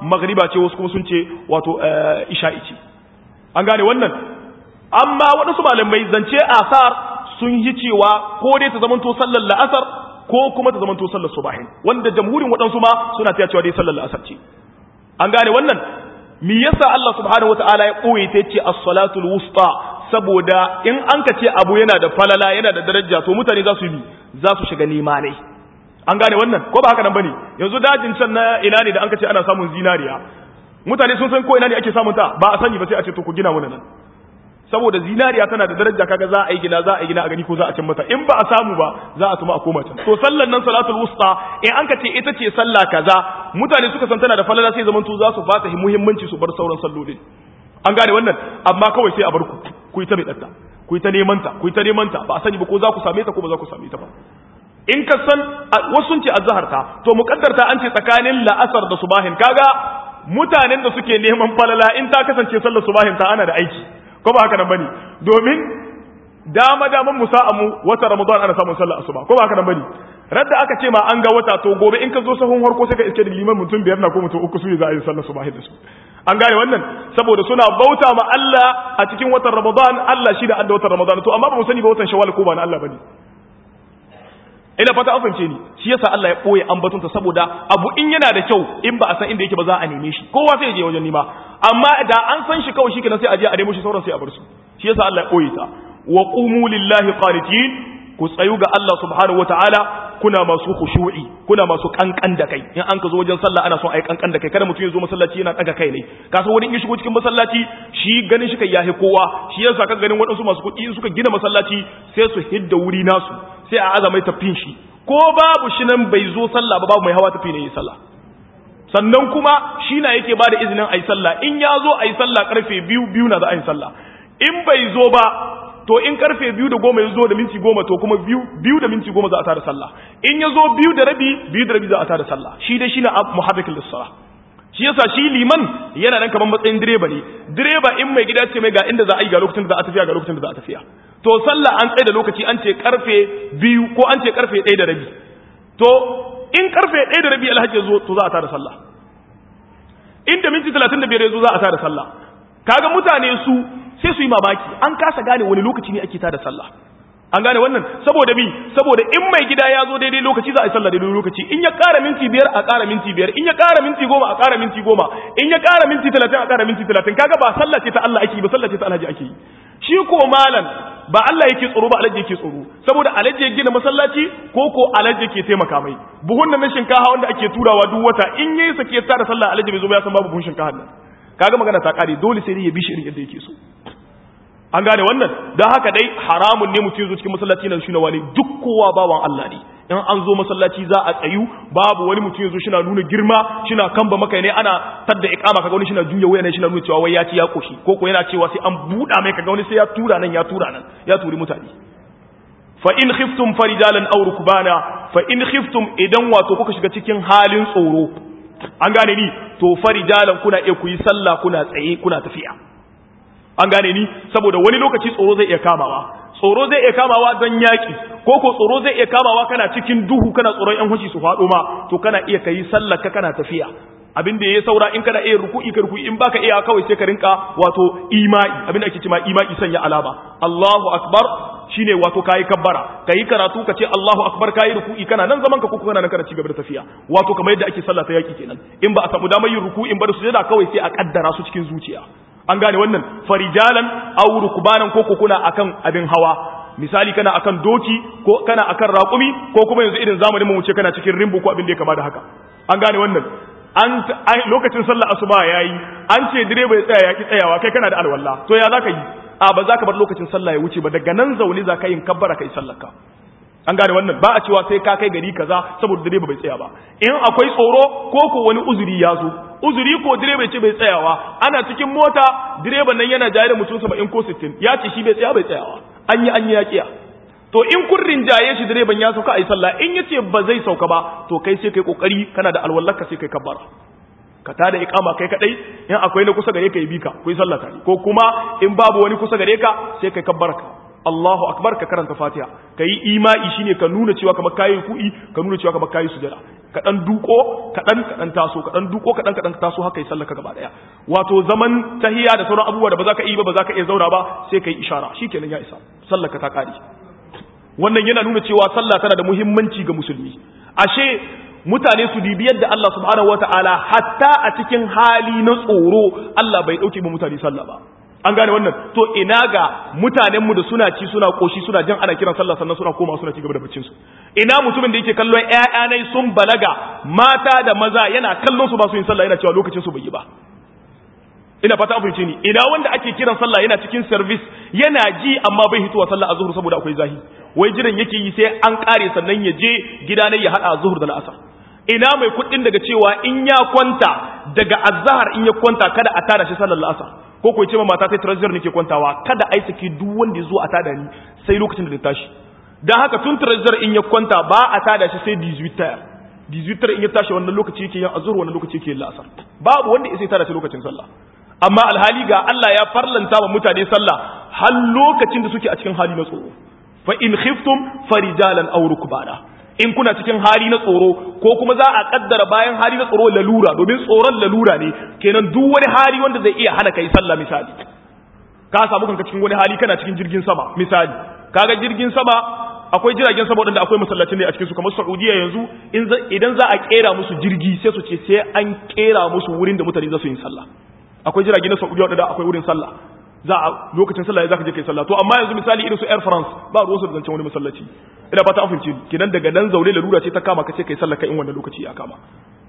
magriba ce wasu kuma sun ce wato isha'i ce an gane wannan amma waɗansu malamai zance asar sun yi cewa ko dai ta zamanto sallar la'asar ko kuma ta zamanto sallar subahin wanda jamhurin waɗansu ma suna ta cewa dai sallar la'asar ce an gane wannan me yasa Allah subhanahu wataala ya koyi ta ce as-salatul wusta saboda in an ka ce abu yana da falala yana da daraja to mutane za su yi za su shiga nema ne an gane wannan ko ba haka nan bane yanzu dajin can na ina ne da an ka ce ana samun zinariya mutane sun san ko ina ne ake samun ta ba a sani ba sai a ce to ku gina mana nan saboda zinariya tana da daraja kaga za a yi gina za a yi gina a gani ko za a cin mata in ba a samu ba za a tuma a koma can to sallan nan salatul wusta in an ka ce ita ce sallah kaza mutane suka san tana da falala sai zaman to za su fata muhimmanci su bar sauran sallolin an gane wannan amma kawai sai a bar ku ku yi ta bidatta ku yi ta neman ta ku yi ta neman ta ba a sani ba ko za ku same ta ko ba za ku same ta ba in ka san wasu sun ce azhar ta to muqaddarta an ce tsakanin la'asar da subahin kaga mutanen da suke neman falala in ta kasance sallar subahin ta ana da aiki ko ba haka nan bane domin dama daman musa'amu wata ramadan ana samun sallar asuba ko ba haka nan bane radda aka ce ma an ga wata to gobe in ka zo sahun harko sai ka iske da liman mutum biyar na ko mutum uku su yi za a yi sallar subahin da su an gane wannan saboda suna bauta ma Allah a cikin watan ramadan Allah shi da adda watan ramadan to amma ba mu sani ba watan shawwal ko ba na Allah bane ina fata an fahimce ni shi yasa Allah ya boye ambatunta saboda abu in yana da kyau in ba a san inda yake ba za a neme shi kowa sai ya je wajen nima amma da an san shi kawai shikenan sai a je a nemo shi sauran sai a bar su shi yasa Allah ya boye ta wa qumu lillahi qanitin ku tsayu ga Allah subhanahu wataala kuna masu khushu'i kuna masu kankan da kai in an ka zo wajen sallah ana son ai kankan da kai kada mutum ya zo masallaci yana daga kai ne ka san wani in shigo cikin masallaci shi ganin shi kai yahi kowa shi yasa ka ganin wadansu masu kuɗi suka gina masallaci sai su hidda wuri nasu sai a azamai tafin shi ko babu shi nan bai zo sallah ba babu mai hawa tafi ne yi sallah sannan kuma shi na yake bada izinin ayi sallah in ya zo ayi sallah karfe biyu biyu na za a yi sallah in bai zo ba to in karfe biyu da goma ya zo da minti goma to kuma biyu biyu da minti goma za a tada sallah in ya zo biyu da rabi biyu da rabi za a tada sallah shi dai shine muharrikul lis-salah shi yasa shi liman yana nan kaman matsayin direba ne direba in mai gida ce mai ga inda za a yi ga lokacin da za a tafiya ga lokacin da za a tafiya to sallah an tsaye da lokaci an ce karfe biyu ko an ce karfe ɗaya da rabi to in karfe ɗaya da rabi alhaji ya zo to za a tada sallah inda minti talatin da biyar ya zo za a tada sallah kaga mutane su sai su yi mamaki an kasa gane wani lokaci ne ake tada sallah an gane wannan saboda mi saboda in mai gida ya zo daidai lokaci za a yi sallah daidai lokaci in ya ƙara minti biyar a ƙara minti biyar in ya ƙara minti goma a ƙara minti goma in ya ƙara minti talatin a ƙara minti talatin kaga ba sallah ce ta Allah ake yi ba sallah ce ta alhaji ake yi shi ko malam ba Allah yake tsoro ba alhaji yake tsoro saboda alhaji ya gina masallaci ko ko alhaji yake taimaka mai buhun nan na shinkafa wanda ake turawa duk wata in yayi sake ta da sallah alhaji bai zo ba ya san babu buhun shinkafa nan kaga magana ta kare dole sai ya bi shi irin yadda yake so an gane wannan don haka dai haramun ne mutum zo cikin masallaci na shi na wani duk kowa bawan Allah ne in an zo masallaci za a tsayu babu wani mutum yazo shina nuna girma shina kamba maka ne ana tadda iqama kaga wani shina juya waya ne shina nuna cewa wai ya ci ya koshi ko ko yana cewa sai an buda mai kaga wani sai ya tura nan ya tura nan ya turi mutane fa in khiftum farijalan aw rukbana fa in khiftum idan wato kuka shiga cikin halin tsoro an gane ni to farijalan kuna iya ku yi sallah kuna tsaye kuna tafiya an gane ni saboda wani lokaci tsoro zai iya kamawa tsoro zai iya kamawa don yaki ko ko tsoro zai iya kamawa kana cikin duhu kana tsoron yan hushi su faɗo ma to kana iya kai sallar ka kana tafiya abin da yayi saura in kana iya ruku'i ka ruku'i in baka iya kawai sai ka rinka wato imai abin da ake cewa imai sanya alama Allahu akbar shine wato kai kabbara kai karatu ka ce Allahu akbar kai ruku'i kana nan zaman ka ko kana nan kana ci gaba da tafiya wato kamar yadda ake sallah ta yaki kenan in ba a samu damar yin ruku'in ba da sujada kawai sai a kaddara su cikin zuciya an gane wannan farijalan aw rukbanan ko ko kuna akan abin hawa misali kana akan doki ko kana akan raƙumi ko kuma yanzu irin zamanin mu wuce kana cikin rimbo ko abin da ya kama da haka an gane wannan an lokacin sallar asuba yayi an ce direba ya tsaya yaki tsayawa kai kana da alwala to ya zaka yi a ba zaka bar lokacin sallah ya wuce ba daga nan zaune zaka yin kabbara kai sallarka an gane wannan ba a cewa sai ka kai gari kaza saboda direba bai tsaya ba in akwai tsoro ko ko wani uzuri ya zo uzuri ko direba ce bai tsayawa ana cikin mota direban nan yana jaye da mutum saba'in ko sittin ya ce shi bai tsaya bai tsayawa an yi an yi yakiya to in kun rinjaye shi direban ya sauka ayi sallah in yace ba zai sauka ba to kai sai kai kokari kana da alwallaka sai kai kabbara ka tada iqama kai kadai in akwai na kusa gare ka yi bika ku yi sallah tare ko kuma in babu wani kusa gare ka sai kai kabbara Allahu akbar ka karanta Fatiha kai imai shine ka nuna cewa kamar kai ku'i ka nuna cewa kamar kai sujada ka dan duko ka dan ka dan taso ka dan duko ka dan ka dan taso haka yi sallar ka gaba daya wato zaman tahiyya da sauran abubuwa da ba za ka yi ba ba za ka iya zauna ba sai kai ishara shikenan ya isa sallar ka ta kare wannan yana nuna cewa sallah tana da muhimmanci ga musulmi ashe mutane su dibi yadda Allah subhanahu wataala hatta a cikin hali na tsoro Allah bai dauke ba mutane sallah ba an gane wannan to ina ga mutanenmu da suna ci suna koshi suna jin ana kiran sallah sannan suna koma suna ci gaba da baccin su ina mutumin da yake kallon ƴaƴanai sun balaga mata da maza yana kallon su ba su yin sallah yana cewa lokacin su bai yi ba ina fata an fahimce ni ina wanda ake kiran sallah yana cikin service yana ji amma bai hituwa sallah azhur saboda akwai zahi wai jiran yake yi sai an kare sannan ya je gida ne ya hada azhur da al'asar ina mai kuɗin daga cewa in ya kwanta daga azhar in ya kwanta kada a tada shi sallar al'asar ko ko ce ma mata sai treasure nake kwantawa kada ai saki duk wanda ya zo a tada ni sai lokacin da ta tashi dan haka tun treasure in ya kwanta ba a tada shi sai eighteen in ya tashi wannan lokaci yake yin azhur wannan lokaci yake yin la'asar babu wanda sai tada shi lokacin sallah amma alhali ga Allah ya farlanta wa mutane sallah har lokacin da suke a cikin hali na tsoro fa in khiftum farijalan aw rukbana in kuna cikin hali na tsoro ko kuma za a kaddara bayan hali na tsoro lalura domin tsoron lalura ne kenan duk wani hali wanda zai iya hana kai sallah misali ka samu kanka cikin wani hali kana cikin jirgin sama misali kaga jirgin sama akwai jiragen sama wadanda akwai masallacin ne a cikin su kamar Saudiya yanzu idan za a kera musu jirgi sai su ce sai an kera musu wurin da mutane za su yi sallah akwai jirage na Saudiya wadanda akwai wurin sallah za a lokacin sallah za ka je kai sallah to amma yanzu misali irin su Air France ba ruwan su da zancen wani masallaci ina fata an fahimci kidan daga nan zaure lalura ce ta kama ka ce kai sallah kai in wannan lokaci ya kama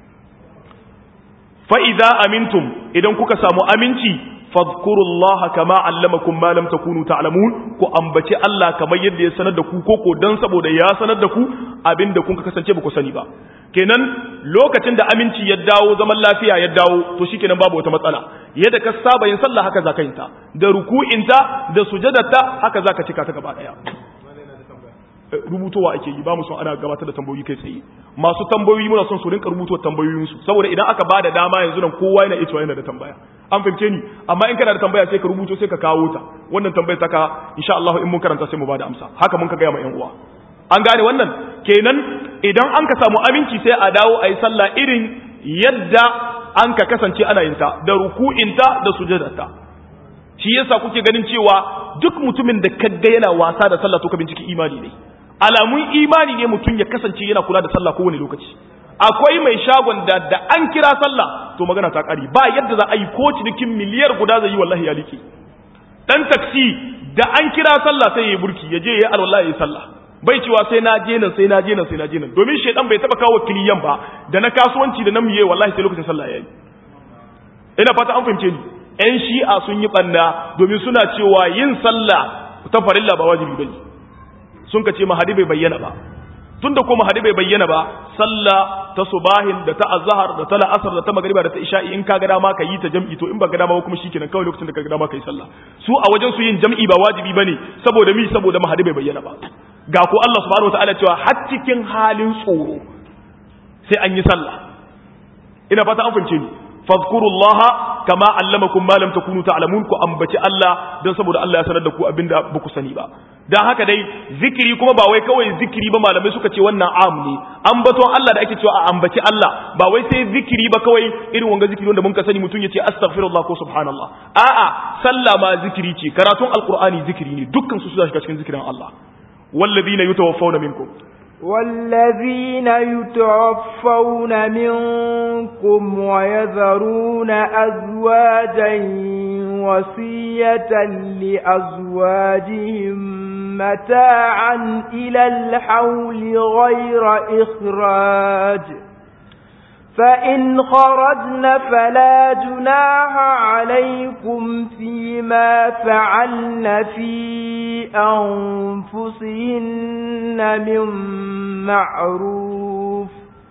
fa idza amintum idan kuka samu aminci fadhkurullaha kama allamakum ma lam takunu ta'lamun ku ambaci Allah kamar yadda ya sanar da ku koko dan saboda ya sanar da ku abinda kun ka kasance ba ku sani ba kenan lokacin da aminci ya dawo zaman lafiya ya dawo to shikenan babu wata matsala yadda ka saba yin sallah haka zaka yin ta da ruku'inta da sujadarta haka zaka cika ta gaba daya rubutowa ake yi ba mu son ana gabatar da tambayoyi kai tsaye masu tambayoyi muna son su rinka rubutuwa tambayoyin su saboda idan aka bada dama yanzu nan kowa yana iya yana da tambaya an fahimce ni amma in kana da tambaya sai ka rubuto sai ka kawo ta wannan tambayar ta ka insha Allah in mun karanta sai mu bada amsa haka mun ka ga ma ƴan uwa an gane wannan kenan idan an ka samu aminci sai a dawo a yi sallah irin yadda an ka kasance ana yin ta da ruku'inta da sujadarta shi yasa kuke ganin cewa duk mutumin da kaga yana wasa da sallah to ka binciki imani ne alamun imani ne mutum ya kasance yana kula da sallah kowane lokaci akwai mai shagon da da an kira sallah to magana ta kare ba yadda za a yi ko cinikin miliyar guda zai yi wallahi ya like dan taksi da an kira sallah sai ya burki ya je ya alwallahi ya yi sallah bai cewa sai na je nan sai na je nan sai na je nan domin shedan bai taba kawo kiliyan ba da na kasuwanci da na miye wallahi sai lokacin sallah yayi ina fata an fahimce ni ƴan shi'a sun yi banna domin suna cewa yin sallah ta farilla ba wajibi bane sun ka ce mahadi bai bayyana ba tunda ko mahadi bai bayyana ba sallah ta subahin da ta azhar da ta la'asar da ta magriba da ta isha'i in ka ga dama ka yi ta jam'i to in ba ga dama kuma shikenan kawai lokacin da ka ga dama ka yi sallah su a wajen su yin jam'i ba wajibi bane saboda mi saboda mahadi bai bayyana ba ga ko Allah subhanahu wataala cewa har cikin halin tsoro sai an yi sallah ina fata an fahimce ni fadhkurullaha kama allamakum ma lam takunu ta'lamun ku ambaci Allah dan saboda Allah ya sanar da ku abinda ba ku sani ba dan haka dai zikiri kuma ba wai kawai zikiri ba malamai suka ce wannan am ne ambaton Allah da ake cewa a ambaci Allah ba wai sai zikiri ba kawai irin wanga zikiri wanda mun ka sani mutun yace astaghfirullah ko subhanallah a'a sallah ma zikiri ce karatun alqur'ani zikiri ne dukkan su su shiga cikin zikirin Allah والذين يتوفون منكم والذين يتوفون منكم ويذرون أزواجا وصية لأزواجهم متاعا إلى الحول غير إخراج فإن خرجن فلا جناح عليكم فيما فعلن في أنفسهن من معروف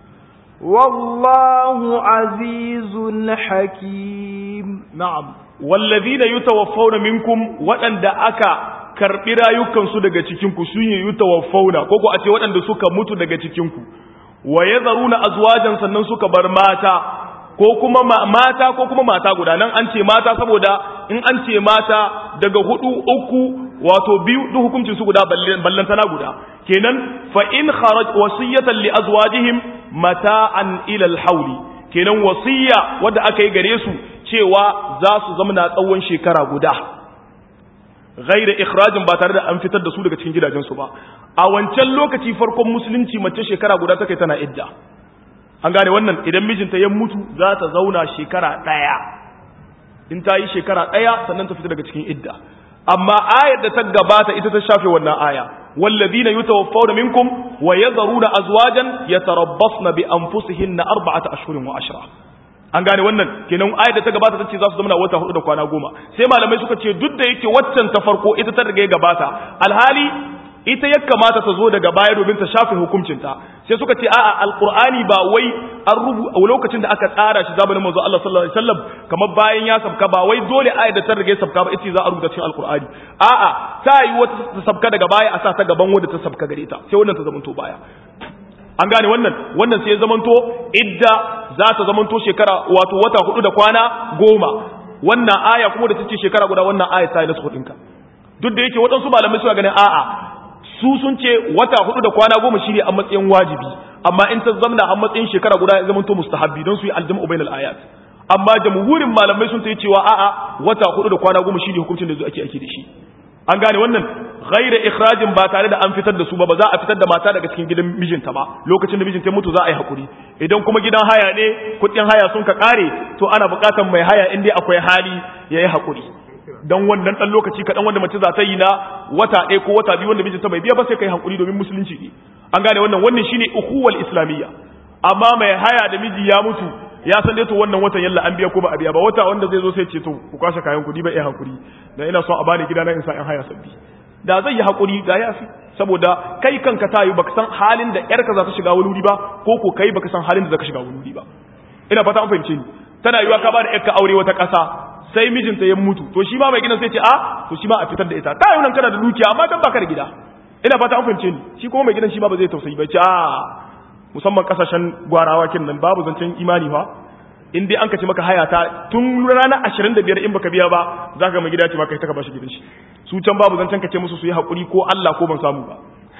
والله عزيز حكيم نعم والذين يتوفون منكم وأن دعك karbi rayukansu daga cikinku sun yi yutawaffawna ko ko a ce waɗanda suka mutu daga cikinku wa yadharuna azwajan sannan suka bar mata ko kuma mata ko kuma mata guda nan an ce mata saboda in an ce mata daga hudu uku wato biyu duk hukuncin su guda ballantana guda kenan fa in kharaj wasiyatan li azwajihim mata'an ila al-hawli kenan wasiya wanda aka yi gare su cewa za su zama na tsawon shekara guda ghaira ikhrajin ba tare da an fitar da su daga cikin gidajensu ba a wancan lokaci farkon musulunci mace shekara guda take tana idda an gane wannan idan mijinta ya mutu za ta zauna shekara daya in ta yi shekara daya sannan ta fita daga cikin idda amma ayar da ta gabata ita ta shafe wannan aya والذين يتوفون منكم ويذرون أزواجا يتربصن بأنفسهن أربعة أشهر وعشرة an gane wannan kenan ayar da ta gabata ta ce za su zama wata hudu da kwana goma sai malamai suka ce duk da yake waccan ta farko ita ta riga ya gabata alhali ita ya kamata ta zo daga baya domin ta shafe hukuncinta sai suka ce a'a alqur'ani ba wai an rubu lokacin da aka tsara shi zamanin manzo Allah sallallahu alaihi wasallam kamar bayan ya sabka ba wai dole ayar da ta riga ya sabka ba ita za a rubuta cikin alqur'ani a'a ta yi wata ta sabka daga baya a sa ta gaban wanda ta sabka gare ta sai wannan ta zamanto baya an gane wannan wannan sai ya zamanto idda za ta zamanto shekara wato wata hudu da kwana goma wannan aya kuma da tace shekara guda wannan aya ta yi nasu hudinka duk da yake waɗansu malamai suna ganin a'a su sun ce wata hudu da kwana goma shine a matsayin wajibi amma in ta zamna a matsayin shekara guda ya zamanto mustahabbi don su yi aljam'u bainal ayat amma jamhurin malamai sun ta cewa a'a wata hudu da kwana goma shine hukuncin da zo ake ake da shi an gane wannan ghaira ikhrajin ba tare da an fitar da su ba ba za a fitar da mata daga cikin gidan mijinta ba lokacin da mijinta mutu za a yi hakuri idan kuma gidan haya ne kudin haya sun ka kare to ana bukatar mai haya in dai akwai hali yayi hakuri dan wannan dan lokaci kadan wanda mace za ta yi na wata ɗaya ko wata biyu wanda mijinta bai biya ba sai kai hakuri domin musulunci ne an gane wannan wannan shine ukhuwal islamiyya amma mai haya da miji ya mutu ya san dai to wannan watan yalla an biya ko ba a biya ba wata wanda zai zo sai ce to ku kwashe kayan kudi ba iya hakuri dan ina son a bani gida na in sa in haya sabbi da zai yi hakuri da yafi saboda kai kanka tayi baka san halin da yarka za ta shiga wani wuri ba ko ko kai baka san halin da zaka shiga wani wuri ba ina fata an fahimce ni tana yiwa ka ba da yarka aure wata ƙasa sai mijinta ya mutu to shi ma mai gidan sai ce a to shi ma a fitar da ita ta yi nan kana da dukiya amma kan baka da gida ina fata an fahimce ni shi kuma mai gidan shi ma ba zai tausayi ba ce a musamman kasashen gwarawa kin nan babu zancen imani fa in dai an kace maka haya ta tun ranar ashirin da biyar in baka biya ba zaka mai gida ce maka ita ka bashi gidan shi su can babu zancen kace musu su yi hakuri ko Allah ko ban samu ba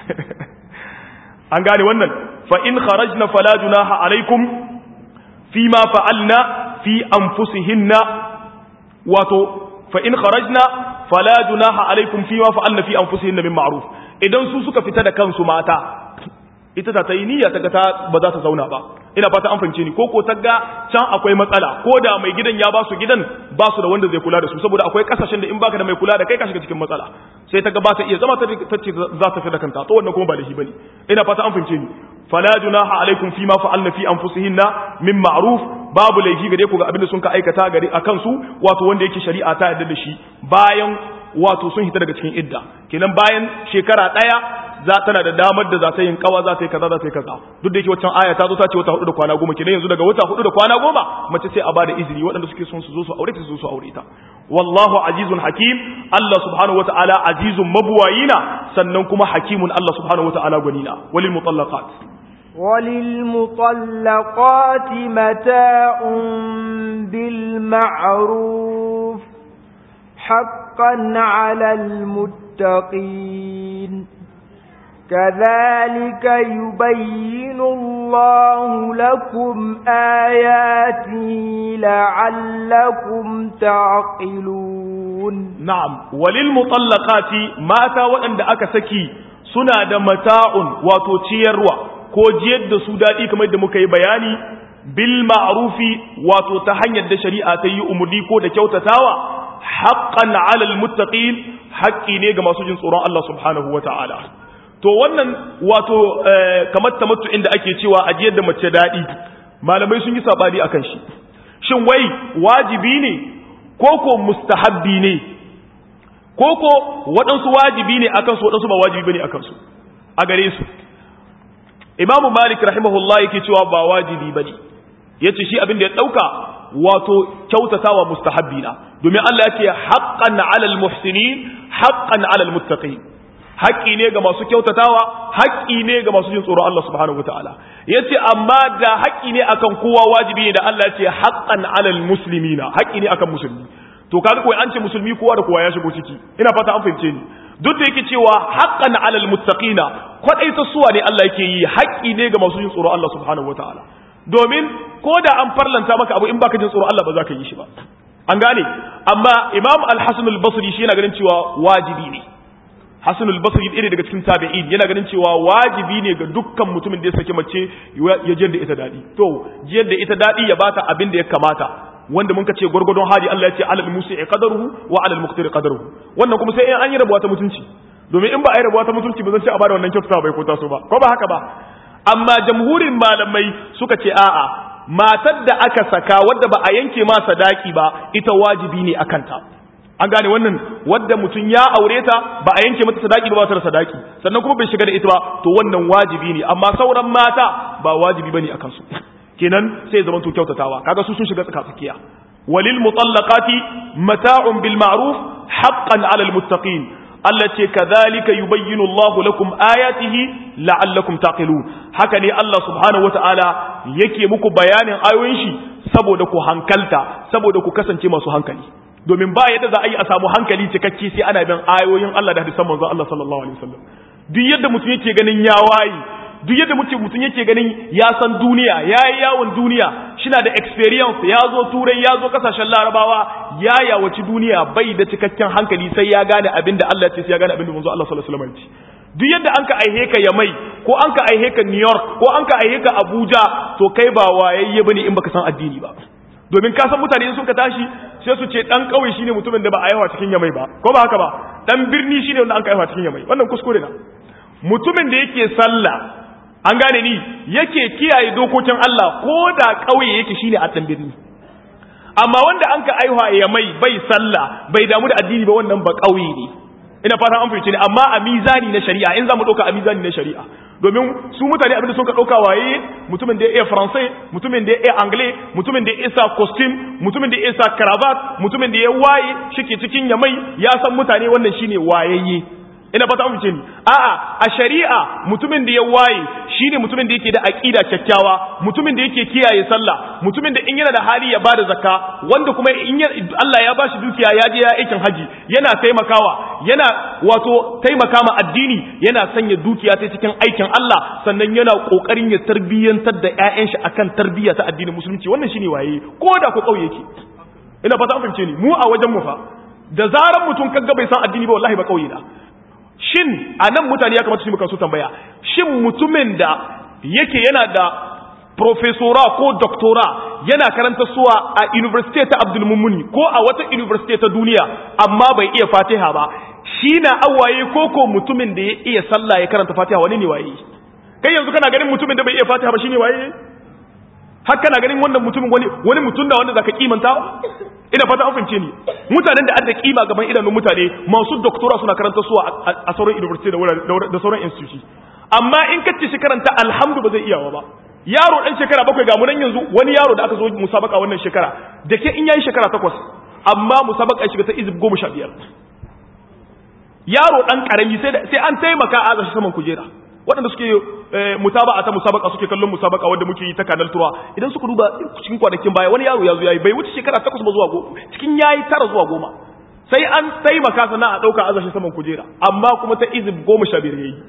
an gane wannan fa in kharajna fala junaha alaikum fima fa'alna fi anfusihinna wato fa in kharajna fala junaha alaikum fima fa'alna fi anfusihinna min ma'ruf idan su suka fita da kansu mata ita ta tayi niyya ta ga ta ba za ta zauna ba ina fata an fahimce ni ko ko ta ga can akwai matsala ko da mai gidan ya ba su gidan ba su da wanda zai kula da su saboda akwai kasashen da in baka da mai kula da kai ka shiga cikin matsala sai ta ga ba ta iya zama ta ce za ta fi da kanta to wannan kuma ba da shi bane ina fata an fahimce ni fala junaha alaikum fima fa'alna fi anfusihinna min ma'ruf babu laifi gare ku ga abin da sun ka aikata gare akan su wato wanda yake shari'a ta yarda da shi bayan wato sun hita daga cikin idda kenan bayan shekara daya za tana da damar da za ta yin kawa za ta yi kaza za ta yi kaza duk da yake waccan aya ta zo ta ce wata hudu da kwana goma kenan yanzu daga wata hudu da kwana goma mace sai a bada izini waɗanda suke son su zo su aure ta su zo su aure ta wallahu azizun hakim Allah subhanahu wataala azizun mabuwayina sannan kuma hakimun Allah subhanahu wataala gwanina walil mutallaqat وللمطلقات متاع بالمعروف حقا على المتقين كذلك يبين الله لكم آياته لعلكم تعقلون نعم وللمطلقات ماتا وأن أكا سكي سنة متاع وتوتيروا ko jiyar da su daɗi kamar da muka yi bayani bil ma'rufi wato ta hanyar da shari'a ta yi umarni ko da kyautatawa haqqan 'alal muttaqin haƙƙi ne ga masu jin tsoron Allah subhanahu wata'ala to wannan wato kamar tamattu inda ake cewa a jiyar da mace daɗi malamai sun yi sabani akan shi shin wai wajibi ne ko ko mustahabbi ne ko ko waɗansu wajibi ne akan su waɗansu ba wajibi bane akan su a gare su imamu malik rahimahullah yake cewa ba wajibi bane yace shi abin da ya dauka wato kyautatawa mustahabbi na domin Allah yake haqqan 'alal muhsinin haqqan 'alal muttaqin haƙi ne ga masu kyautatawa haƙi ne ga masu jin tsoron Allah subhanahu wataala yace amma da haƙi ne akan kowa wajibi ne da Allah yace haqqan 'alal muslimina haƙi ne akan musulmi to kaga koi an ce musulmi kowa da kowa ya shigo ciki ina fata an fahimce ni duk da yake cewa haqqan 'alal muttaqina kwadaita suwa ne Allah yake yi haƙi ne ga masu jin tsoro Allah subhanahu wataala domin ko da an farlanta maka abu in baka jin tsoro Allah ba za ka yi shi ba an gane amma Imam Al-Hasan Al-Basri shi yana ganin cewa wajibi ne Hasan Al-Basri ɗaya daga cikin tabi'in yana ganin cewa wajibi ne ga dukkan mutumin da ya saki mace ya jiyar da ita dadi to jiyar da ita dadi ya bata abin da ya kamata wanda mun ka ce gurgurdon hali Allah ya ce alal musi'i qadaruhu wa alal muqtiri qadaruhu wannan kuma sai in an yi rabuwa ta mutunci domin in ba a yi rabuwa ta mutunci ba zan ce a bada wannan kyautata bai ko taso ba ko ba haka ba amma jamhurin malamai suka ce a'a matar da aka saka wadda ba a yanke ma sadaki ba ita wajibi ne akan ta an gane wannan wadda mutum ya aure ta ba a yanke mata sadaki ba ba ta da sadaki sannan kuma bai shiga da ita ba to wannan wajibi ne amma sauran mata ba wajibi bane akan su kenan sai zaman to kyautatawa kaga su sun shiga tsaka tsakiya walil mutallaqati mata'un bil ma'ruf haqqan 'alal muttaqin allati kadhalika yubayyinu Allahu lakum ayatihi la'allakum taqilun haka ne Allah subhanahu wata'ala yake muku bayanin ayoyin shi saboda ku hankalta saboda ku kasance masu hankali domin ba yadda za a yi a samu hankali cikakke sai ana bin ayoyin Allah da hadisan manzon Allah sallallahu alaihi wasallam duk yadda mutum yake ganin ya wayi duk yadda mutum yake ganin ya san duniya yayi yawon duniya shina da experience ya zo turai ya zo kasashen larabawa ya yawaci duniya bai da cikakken hankali sai ya gane abin da Allah ya ce sai ya gane abin da manzon Allah sallallahu alaihi wasallam ya ce duk yadda an ka aihe ka Yamai ko an ka aihe ka New York ko an ka aihe ka Abuja to kai ba wayayye bane in baka san addini ba domin ka san mutane sun ka tashi sai su ce dan kauye shine mutumin da ba a yawa cikin Yamai ba ko ba haka ba dan birni shine wanda an ka yawa cikin Yamai wannan kuskure na mutumin da yake sallah an gane ni yake kiyaye dokokin Allah ko da kauye yake shine a dan birni amma wanda an ka aiwa Yamai bai sallah bai damu da addini ba wannan ba kauye ne ina fatan an fahimce ni amma a mizani na shari'a in zamu dauka a mizani na shari'a domin su mutane abinda sun ka dauka waye mutumin da ya iya faransai mutumin da ya iya anglais mutumin da ya isa costume mutumin da ya isa cravat mutumin da ya waye shike cikin Yamai ya san mutane wannan shine wayayye ina fata mun ce ni a'a a shari'a mutumin da ya waye shine mutumin da yake da aqida kyakkyawa mutumin da yake kiyaye sallah mutumin da in yana da hali ya bada zakka wanda kuma in Allah ya bashi dukiya ya je ya aikin haji yana taimakawa yana wato taimaka ma addini yana sanya dukiya ta cikin aikin Allah sannan yana kokarin ya tarbiyantar da ƴaƴan shi akan tarbiyya ta addinin musulunci wannan shine waye ko da ku kauye yake ina fata an fahimce ni mu a wajen mu fa da zaran mutum kaga bai san addini ba wallahi ba kauye da shin a nan mutane ya kamata su muka su tambaya shin mutumin da yake yana da profesora ko doktora yana karanta suwa a university ta Abdul Mummuni ko a wata university ta duniya amma bai iya Fatiha ba shi na awaye ko ko mutumin da ya iya sallah ya karanta Fatiha wani ne waye kai yanzu kana ganin mutumin da bai iya Fatiha ba shine waye har kana ganin wannan mutumin wani wani mutum da wanda zaka kimanta ina fata an fahimce ni mutanen da adda kima gaban idanun mutane masu doktora suna karanta su a sauran university da da sauran institution amma in kace shi karanta alhamdu ba zai iyawa ba yaro dan shekara bakwai ga mu nan yanzu wani yaro da aka zo musabaka wannan shekara da ke in yayi shekara takwas amma musabaka ya shiga ta izib goma sha biyar yaro dan karami sai sai an taimaka a azashi saman kujera waɗanda suke mutaba'a ta musabaka suke kallon musabaka wanda muke yi ta kanal tura idan suka duba cikin kwanakin baya wani yaro ya zo yayi bai wuce shekara takwas ba zuwa goma cikin yayi tara zuwa goma sai an taimaka sana a ɗauka azashi saman kujera amma kuma ta izib goma sha biyar yayi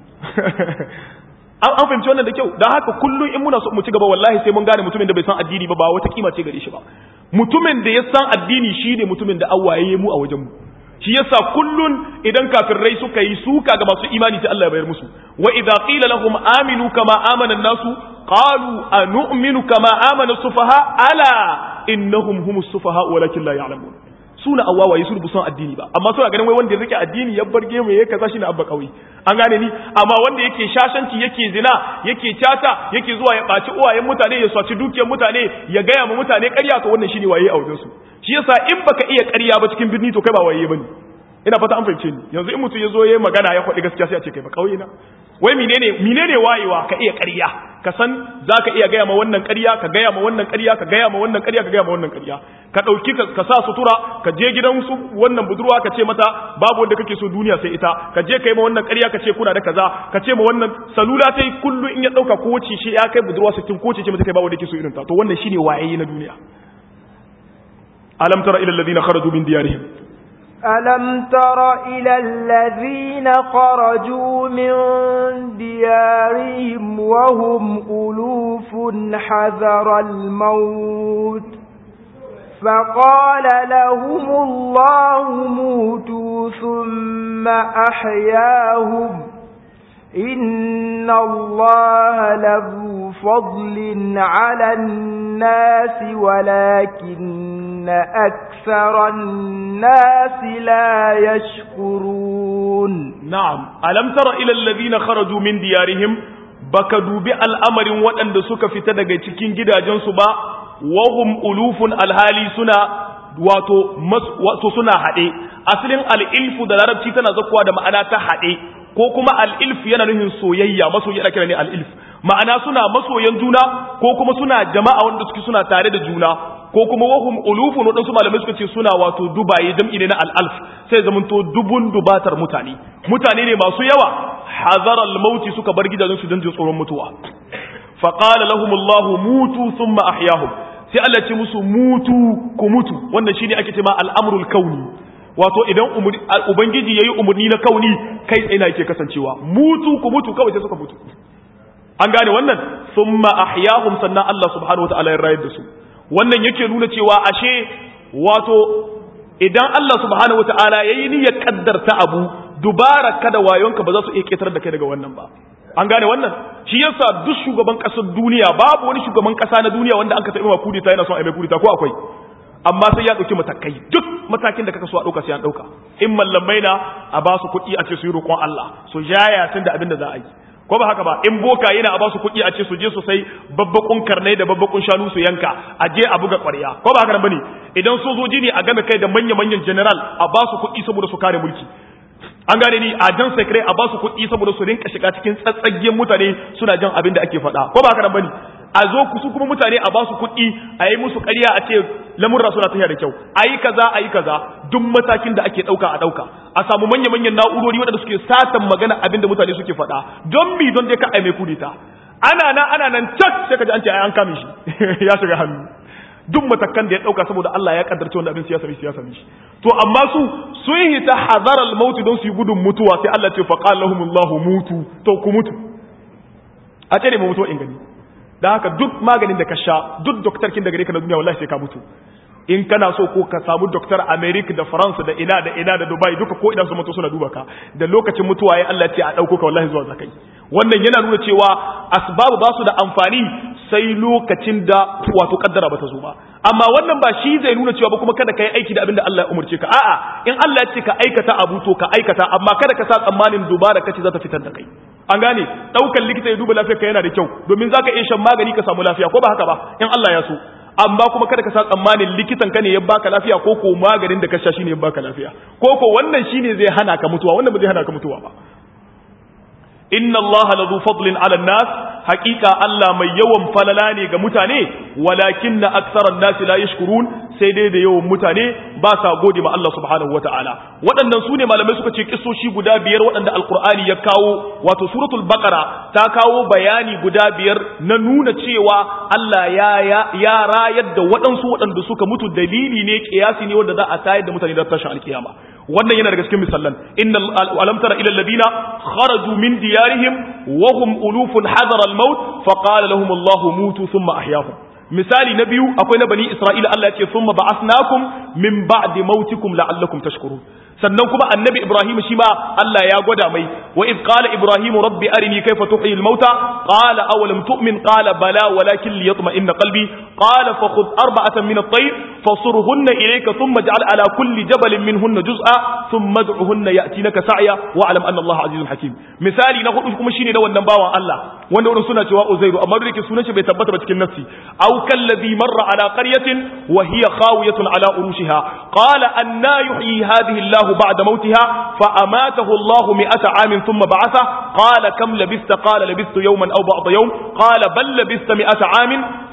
an an fahimci wannan da kyau don haka kullum in muna so mu ci gaba wallahi sai mun gane mutumin da bai san addini ba ba wata kima ce gare shi ba mutumin da ya san addini shine mutumin da awaye mu a wajen mu shi yasa kullun idan kafirai suka yi suka ga masu imani sai Allah ya bayar musu wa idza qila lahum aminu kama amana an-nasu qalu anu'minu kama amana as-sufaha ala innahum humus sufaha walakin la ya'lamun suna awawaye su rubusan addini ba amma suna ganin wai wanda ya rike addini ya barge mu yake kaza shine abba kauyi an gane ni amma wanda yake shashanci yake zina yake tata yake zuwa ya baci uwayen mutane ya saci dukiyar mutane ya gaya ma mutane ƙarya to wannan shine waye a wajen su shi yasa in baka iya ƙarya ba cikin birni to kai ba waye bane ina fata an fahimce ni yanzu in mutum ya zo yayi magana ya faɗi gaskiya sai a ce kai ba kauye na wai menene menene wayewa ka iya ƙarya ka san zaka iya gaya ma wannan ƙarya ka gaya ma wannan ƙarya ka gaya ma wannan ƙarya ka gaya ma wannan ƙarya ka dauki ka sa sutura ka je gidan su wannan budurwa ka ce mata babu wanda kake so duniya sai ita ka je kai ma wannan ƙarya ka ce kuna da kaza ka ce ma wannan salula tai kullu in ya dauka ko wace shi ya kai budurwa sittin ko ce ce mata kai babu wanda kake so irin ta to wannan shine wayayi na duniya alam tara ila alladhina kharaju min diyarihim ألم تر إلى الذين خرجوا من ديارهم وهم ألوف حذر الموت فقال لهم الله موتوا ثم أحياهم إن الله لذو فضل على الناس ولكن أكثر الناس لا يشكرون نعم ألم تر إلى الذين خرجوا من ديارهم بكدوا بالأمر وأن سك في تدقى تكين جدا جنسبا وهم ألوف الهالي سنة واتو, مس واتو سنة حدي أصلين الإلف دلارب تيتنا زقوا دم أنا تحدي ko kuma al'ilf yana nufin soyayya masoyi ana kira ne al'ilf ma'ana suna masoyan juna ko kuma suna jama'a wanda suke suna tare da juna ko kuma wahum ulufun waɗansu malamai suka ce suna wato dubaye jam'i ne na al'alf sai zamanto dubun dubatar mutane mutane ne masu yawa hazara al-mauti suka bar gidajensu don jin tsoron mutuwa faqala lahum Allah mutu thumma ahyahum sai Allah ce musu mutu ku mutu wannan shine ake cewa al-amrul kauni wato idan ubangiji yayi umurni na kauni kai tsaye yake kasancewa mutu ku mutu kawai sai suka mutu an gane wannan thumma ahyahum sannan Allah subhanahu wataala ya rayar da su wannan yake nuna cewa ashe wato idan Allah subhanahu wataala yayi niyyar kaddarta abu dubara kada wayonka ba za su iya ketar da kai daga wannan ba an gane wannan shi yasa duk shugaban kasar duniya babu wani shugaban kasa na duniya wanda an ka taɓa ma kudita yana son a mai kudita ko akwai amma sai ya dauki matakai duk matakin da kaka so a dauka sai an dauka in mallamai na a ba su kuɗi a ce su yi roƙon Allah su jaya tun da abin da za a yi ko ba haka ba in boka yana a ba su kuɗi a ce su je su sai babbakun karnai da babbakun shanu su yanka a je a buga ƙwarya ko ba haka nan bane idan sojoji ne a game kai da manya-manyan general a ba su kuɗi saboda su kare mulki an gane ni a jan secret a ba su kuɗi saboda su rinka shiga cikin tsatsaggen mutane suna jan abin da ake faɗa ko ba haka nan bane a zo su kuma mutane a ba su kuɗi a yi musu ƙarya a ce lamurra suna tafiya da kyau a yi kaza a yi kaza duk matakin da ake ɗauka a ɗauka a samu manya-manyan na'urori waɗanda suke satan magana abin da mutane suke faɗa don mi don dai ka ai mai kudita ana nan ana nan cak sai ka ji an ce ai an kame shi ya shiga hannu duk matakan da ya ɗauka saboda Allah ya kaddarce wanda abin siyasa mai siyasa mai to amma su sun yi ta hazaral mautu don su yi gudun mutuwa sai Allah ce faqala lahumullahu mutu to ku mutu a ce ne mu mutuwa in gani da haka duk maganin da ka sha duk doktorkin da gare ka na duniya wallahi sai ka mutu in kana so ko ka samu doktor America da France da ina da ina da Dubai duka ko idan su mutu suna duba ka da lokacin mutuwa ya Allah ce a dauko ka wallahi zuwa zakai wannan yana nuna cewa asbabu ba su da amfani sai lokacin da wato kaddara ba ta zo ba amma wannan ba shi zai nuna cewa ba kuma kada ka yi aiki da abin da Allah ya umurce ka a'a in Allah ya ce ka aikata abu to ka aikata amma kada ka sa tsammanin dubara kace za ta fitar da kai an gane daukan likita ya duba lafiyarka yana da kyau domin zaka iya shan magani ka samu lafiya ko ba haka ba in Allah ya so amma kuma kada ka sa tsammanin likitan ka ne ya baka lafiya ko ko maganin da ka sha shine ya baka lafiya ko ko wannan shine zai hana ka mutuwa wannan ba zai hana ka mutuwa ba inna allaha ladhu fadlin ala nas haqiqa Allah mai yawan falala ne ga mutane walakinna aktharan nas la yashkurun sai dai da yawan mutane ba sa gode ma Allah subhanahu wataala waɗannan sune malamai suka ce kissoshi guda biyar waɗanda alqur'ani ya kawo wato suratul baqara ta kawo bayani guda biyar na nuna cewa Allah ya ya, ya rayar da waɗansu waɗanda suka mutu dalili ne kiyasi ne wanda za a tayar da mutane da tashin alkiyama wannan yana daga cikin misallan innal alam tara ila alladhina kharaju min diyarihim wa hum ulufun hadara al-maut fa qala lahum Allah mutu thumma ahyahum misali na biyu akwai na bani Isra'ila Allah ya ce thumma ba'athnakum min ba'di mautikum la'allakum tashkurun sannan kuma annabi Ibrahim shi ma Allah ya gwada mai wa id qala Ibrahim rabbi arini kayfa tuhyi al-mauta qala awalam tu'min qala bala walakin liyatma'inna qalbi qala fakhudh arba'atan min at-tayr fasurhunna ilayka thumma ij'al ala kulli jabalin minhunna juz'a thumma ad'uhunna ya'tinaka sa'ya wa'lam anna Allah azizun hakim misali na hudu kuma shine na wannan bawan Allah wanda wannan suna cewa Uzairu amma da yake sunan shi bai tabbata ba cikin nafsi aw kalladhi marra ala qaryatin wa hiya khawiyatun ala urushiha qala anna yuhyi hadhihi Allah بعد موتها فأماته الله مئة عام ثم بعثه قال كم لبثت قال لبثت يوما أو بعض يوم قال بل لبثت مئة عام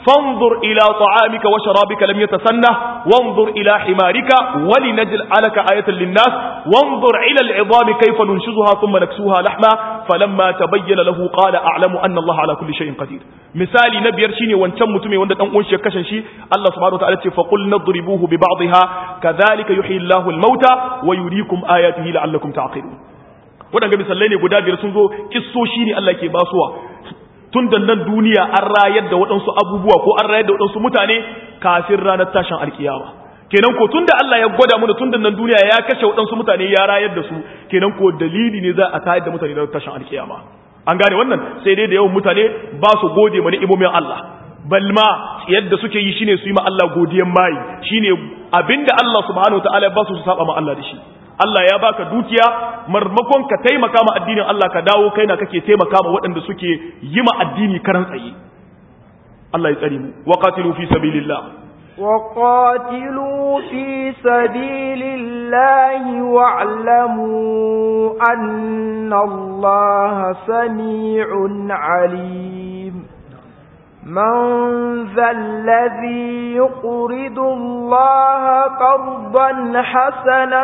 fanzur ila ta'amika wa sharabika lam yatasanna wanzur ila himarika wa linaj'alaka ayatan lin-nas wanzur ila al-'idami kayfa nunshizuha thumma naksuha lahma falamma tabayyana lahu qala a'lamu anna Allah ala kulli shay'in qadir. misali na biyar shine wancan mutumin wanda dan uwan shi ya kashe shi Allah subhanahu wa ta'ala ce fa qul nadribuhu bi ba'dihha kadhalika yuhyi Allahu al-mauta wa yuriikum ayatihi la'allakum ta'qilun. waɗanda misalai ne guda biyar sun zo kissoshi ne Allah ke basuwa tun da nan duniya an rayar da waɗansu abubuwa ko an rayar da waɗansu mutane kafin ranar tashin alkiyama. kenan ko tun da Allah ya gwada mana tun da nan duniya ya kashe waɗansu mutane ya rayar da su kenan ko dalili ne za a tayar da mutane ranar tashin alkiyama. an gane wannan sai dai da yawan mutane ba su gode mana imomin Allah balma yadda suke yi shine su yi ma Allah godiyan mai shine abinda Allah subhanahu wataala ya ba su su saba ma Allah da shi. Allah ya baka dukiya marmakon ka taimaka ma addinin Allah ka dawo kaina kake taimaka ma waɗanda suke yi ma addini karan tsaye. Allah ya tsare mu waqatilu fi sabilillah وقاتلوا في سبيل الله واعلموا أن الله سميع عليم. من ذا الذي يقرض الله قرضا حسنا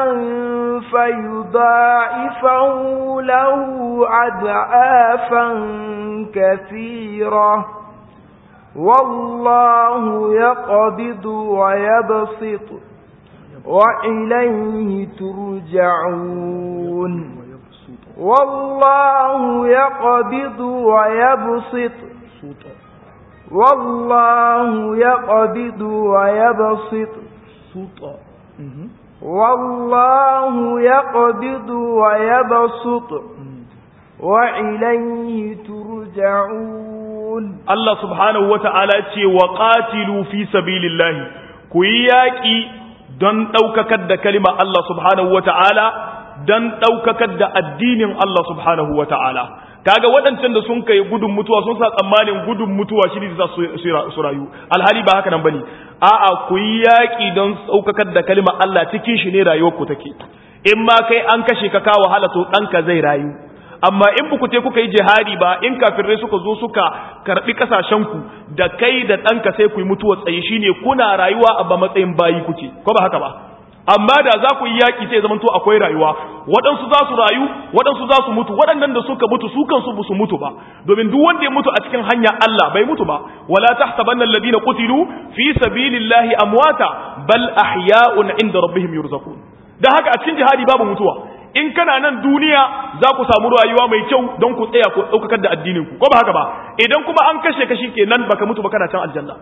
فيضاعفه له أضعافا كثيرة والله يقبض ويبسط وإليه ترجعون. والله يقبض ويبسط والله يقبض ويبسط والله يقبض ويبسط وإليه ترجعون. الله سبحانه وتعالى وقاتلوا في سبيل الله كوياكي دون دوككد كلمة الله سبحانه وتعالى دون دوككد الدين الله سبحانه وتعالى. kaga waɗancan da sun kai gudun mutuwa sun sa tsammanin gudun mutuwa shi ne za su rayu alhali ba haka nan bane a'a ku yi yaƙi don saukakar da kalmar Allah cikin shi ne rayuwar ku take. in ma kai an kashe ka kawo wahala to ɗanka zai rayu amma in ba ku te kuka yi jihadi ba in kafirai suka zo suka karɓi ƙasashen ku da kai da ɗanka sai ku yi mutuwa tsaye shine kuna rayuwa a ba matsayin bayi kuke ko ba haka ba. amma da za ku yi yaƙi sai zamanto akwai rayuwa waɗansu za su rayu waɗansu za su mutu waɗannan da suka mutu su kansu ba su mutu ba domin duk wanda ya mutu a cikin hanya Allah bai mutu ba wala tahsabanna alladhina qutilu fi sabilillahi amwata bal ahya'un 'inda rabbihim yurzaqun. dan haka a cikin jihadi babu mutuwa in kana nan duniya za ku samu rayuwa mai kyau don ku tsaya ku daukar da addinin ku ko ba haka ba idan kuma an kashe ka shikenan baka mutu ba kana can aljanna.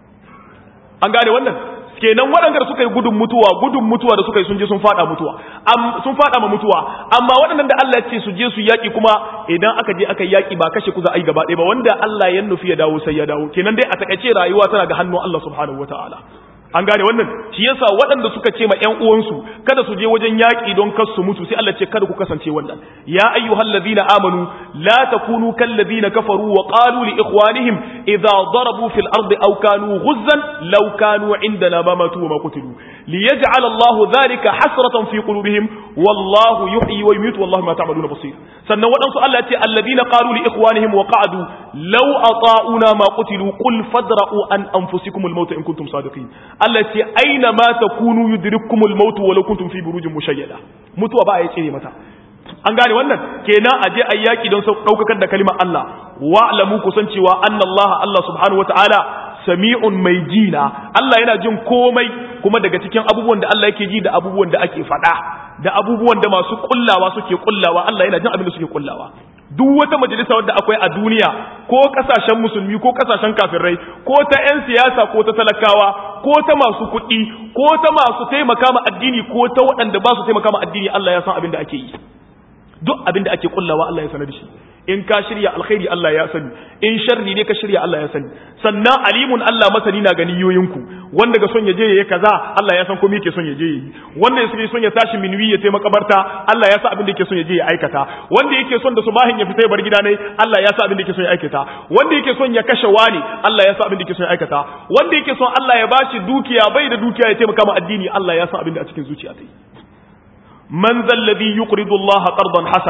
an gane wannan kenan waɗanda suka yi gudun mutuwa gudun mutuwa da suka yi sun je sun fada mutuwa sun fada ma mutuwa amma waɗannan da Allah ya ce su je su yaki kuma idan aka je aka yaki ba kashe ku za a yi gaba ɗaya ba wanda Allah ya nufi ya dawo sai ya dawo kenan dai a takaice rayuwa tana ga hannun Allah subhanahu wataala. an gane wannan shi yasa waɗanda suka ce ma ƴan uwansu kada su je wajen yaƙi don kar su mutu sai Allah ce kada ku kasance wannan ya ayyuhal ladina amanu la takunu kal ladina kafaru wa qalu li ikhwanihim idha darabu fil ardi aw kanu ghuzzan law kanu indana ma matu wa ma qutilu liyaj'al Allah dhalika hasratan fi qulubihim wallahu yuhyi wa yumiitu wallahu ma ta'maluna basir. sannan waɗansu Allah ya ce alladina qalu li ikhwanihim wa qa'adu law ata'una ma qutilu qul fadra'u an anfusikum al maut in kuntum sadiqin. Allah ce aina ma takunu yudrikumul maut walau kuntum fi burujin mushayyada. mutuwa ba a yi tsire mata. an gane wannan kenan aje ayyaki don daukakar da kalimar Allah wa'lamu kusancewa annallaha Allah subhanahu wataala sami'un mai jina Allah yana jin komai kuma daga cikin abubuwan da Allah yake ji da abubuwan da ake faɗa da abubuwan da masu kullawa suke kullawa Allah yana jin abin da suke kullawa. duk wata majalisa wadda akwai a duniya ko kasashen musulmi ko kasashen kafirai ko ta 'yan siyasa ko ta talakawa ko ta masu kuɗi ko ta masu taimaka ma addini ko ta waɗanda ba su taimaka ma addini Allah ya san abin da ake yi. duk abin da ake kullawa Allah ya sanar da shi. in ka shirya alkhairi Allah ya sani in sharri ne ka shirya Allah ya sani. sannan alimun Allah masani na gani yoyinku wanda ga son ya je yayi kaza Allah ya san ko me yake son ya je yayi wanda yake son ya tashi minwi ya taimaka makabarta Allah ya san abin da yake son ya je ya aikata wanda yake son da subahin ya fita ya bar gida ne Allah ya san abin da yake son ya aikata wanda yake son ya kashe wani Allah ya san abin da yake son ya aikata wanda yake son Allah ya bashi dukiya bai da dukiya ya taimaka ma addini Allah ya san abin da a cikin zuciya ta yi. man zal ladhi yuqridu Allah qardan hasana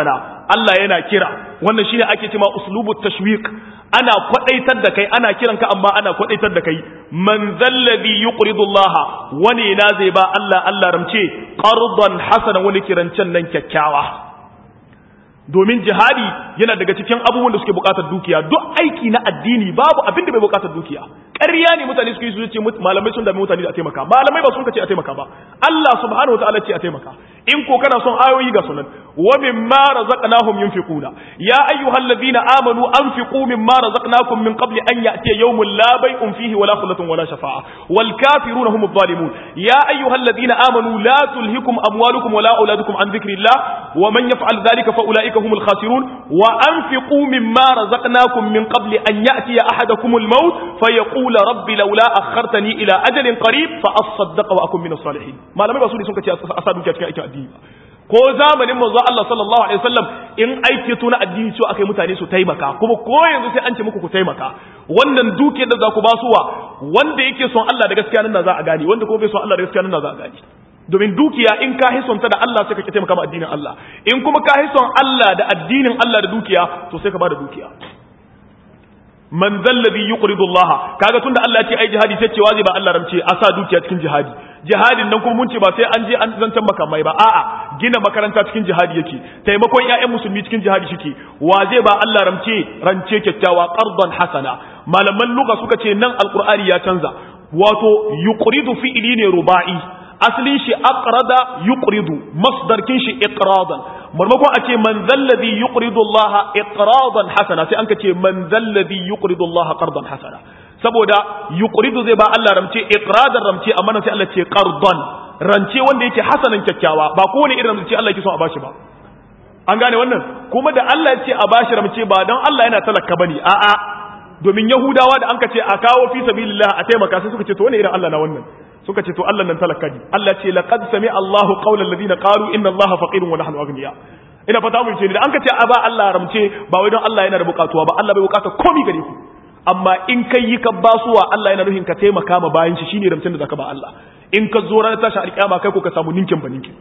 Allah yana kira wannan shine ake cewa uslubut tashwiq ana kwadaitar da kai ana kiranka amma ana kwadaitar da kai man zallabi yuqridu Allah wani na zai ba Allah Allah ramce qardan hasanan wani kirancen nan kyakkyawa domin jihadi yana daga cikin abubuwan da suke bukatar dukiya duk aiki na addini babu abin da bai bukatar dukiya ƙarya ne mutane suke yi su ce malamai sun dami mutane da a taimaka malamai ba sun ka ce a taimaka ba Allah subhanahu wataala ce a taimaka in ko kana son ayoyi ga sunan wa mimma razaqnahum yunfiquna ya ayyuhalladhina amanu anfiqu mimma razaqnakum min qabli an ya'tiya yawmun la bay'un fihi wala khullatun wala shafa'a wal kafiruna humudh zalimun ya ayyuhalladhina amanu la tulhikum amwalukum wala auladukum an dhikrillah wa man yaf'al dhalika fa ulaika humul khasirun wa anfiqu mimma razaqnakum min qabli an ya'tiya ahadakumul maut fayaqul rabbi laula akhartani ila ajalin qarib fa asaddaqa wa akun minas salihin malamai ba su ne sun kace asa dukiya cikin aikin addini ko zamanin manzo Allah sallallahu alaihi wasallam in aiki tuna addini cewa akai mutane su taimaka kuma ko yanzu sai an ce muku ku taimaka wannan dukiyar da za ku basuwa wanda yake son Allah da gaskiya nan za a gani wanda ko bai son Allah da gaskiya nan za a gani domin dukiya in ka hisonta da Allah sai ka ki taimaka ma addinin Allah in kuma ka hison Allah da addinin Allah da dukiya to sai ka bada dukiya man zallabi yuqridu Allah kaga tunda Allah ya ce ai jihadi sai cewa zai ba Allah ramce a sa dukiya cikin jihadi jihadin nan kuma mun ce ba sai an je an zancan makamai ba a'a gina makaranta cikin jihadi yake taimakon ƴaƴan musulmi cikin jihadi shike wa zai ba Allah ramce rance kyakkyawa qardan hasana malaman lugha suka ce nan alqur'ani ya canza wato yuqridu fi'li ne ruba'i aslin shi aqrada yuqridu masdarkin shi iqradan marmakon a ce man zalladhi yuqridu Allah iqradan hasana sai an ka ce man zalladhi yuqridu Allah qardan hasana saboda yuqridu zai ba Allah ramce iqradan ramce amma nan sai Allah ce qardan rance wanda yake hasanan kyakkyawa ba kowane irin ramce Allah yake so a bashi ba an gane wannan kuma da Allah ya ce a bashi ramce ba dan Allah yana talaka bane a'a domin yahudawa da an ka ce a kawo fi sabilillah a taimaka sai suka ce to wane irin Allah na wannan suka ce to Allah nan talaka ne Allah ce laqad sami'a Allahu qawla alladhina qalu inna Allaha faqirun wa nahnu aghniya ina fata mun ce da an ka ce a ba Allah ramce ba wai don Allah yana da bukatuwa ba Allah bai bukata komai gare ku amma in kai yi ka basuwa Allah yana nufin ka taimaka ma bayan shi shine ramcin da zaka ba Allah in ka zo ranar tashi alƙiyama kai ko ka samu ninkin ba ninkin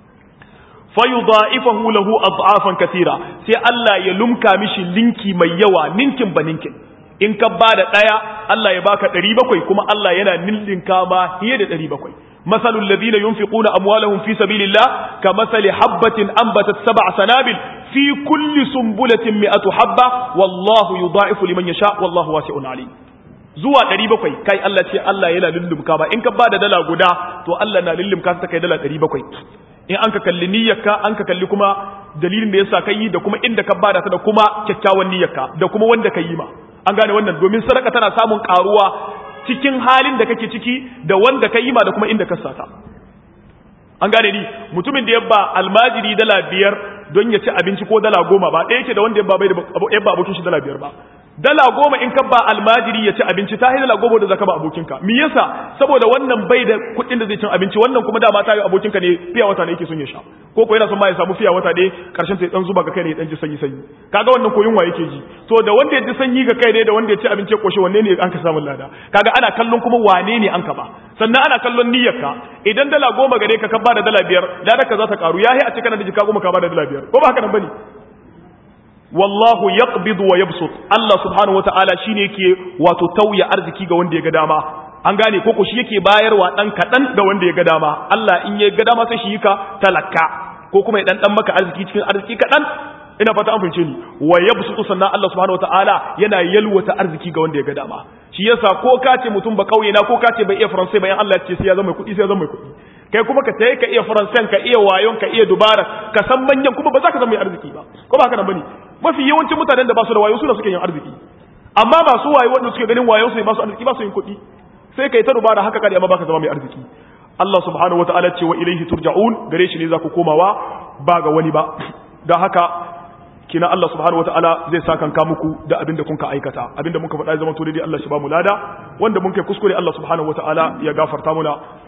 fayudha'ifahu lahu ad'afan katira sai Allah ya lumka mishi linki mai yawa ninkin ba ninkin in ka ba da ɗaya Allah ya baka ɗari bakwai kuma Allah yana ninninka ma fiye da ɗari bakwai masalul ladina yunfiquna amwalahum fi sabilillah kamathali habatin anbatat sab'a sanabil fi kulli sumbulatin mi'atu habba wallahu yudha'ifu liman yasha wallahu wasi'un alim zuwa ɗari bakwai kai Allah ce Allah yana lullumka ba in ka ba da dala guda to Allah na lullumka ta kai dala ɗari bakwai in an ka kalli niyyarka an ka kalli kuma dalilin da yasa kai da kuma inda ka bada ta da kuma kyakkyawan niyyarka da kuma wanda ka yi ma an gane wannan domin sadaka tana samun karuwa cikin halin da kake ciki da wanda ka yi ma da kuma inda ka sata an gane ni mutumin da yabba almajiri dala biyar don ya ci abinci ko dala goma ba ɗaya yake da wanda yabba bai da yabba abokin shi dala biyar ba dala goma in ka ba almajiri ya ci abinci ta yi dala goma da zaka ba abokinka me yasa saboda wannan bai da kuɗin da zai cin abinci wannan kuma dama ta yi abokinka ne fiya wata ne yake son ya sha ko ko yana son ma ya samu fiya wata ne karshen ta dan zuba ga kai ne dan ji sanyi sanyi kaga wannan koyin wa yake ji to da wanda ya ji sanyi ga kai ne da wanda ya ci abinci ya koshi wanne ne an ka samu lada kaga ana kallon kuma wane ne an ka ba sannan ana kallon niyyarka idan dala goma gare ka ka ba da dala biyar ladarka za ta karu yahi a cikin da jika goma ka ba da dala biyar ko ba haka nan bane wallahu yaqbidu wa yabsut Allah subhanahu wataala shine yake wato tauya arziki ga wanda ya ga dama an gane koko shi yake bayarwa dan kadan ga wanda ya ga dama Allah in ya ga dama sai shi yika talaka ko kuma ya dan dan maka arziki cikin arziki kadan ina fata an fahimce ni wa yabsutu sannan Allah subhanahu wataala yana yalwata arziki ga wanda ya ga dama shi yasa ko ka ce mutum ba kauye na ko ka ce bai iya faransai bayan Allah ya ce sai ya zama mai kudi sai ya zama mai kudi kai kuma ka sai ka iya faransan ka iya wayon ka iya dubara ka san manyan kuma ba za ka zama mai arziki ba ko ba haka nan bane mafi yawancin mutanen da ba su da wayo su da suke yin arziki amma masu wayo wanda suke ganin wayo su ba su arziki ba su yin kuɗi sai kai ta dubara haka kare amma baka zama mai arziki Allah subhanahu wataala ce wa ilaihi turja'un gare shi ne za ku komawa ba ga wani ba dan haka kina Allah subhanahu wataala zai saka ka muku da abinda kun ka aikata abinda muka faɗa zama to dai Allah shi ba mu lada wanda mun kai kuskure Allah subhanahu wataala ya gafarta muna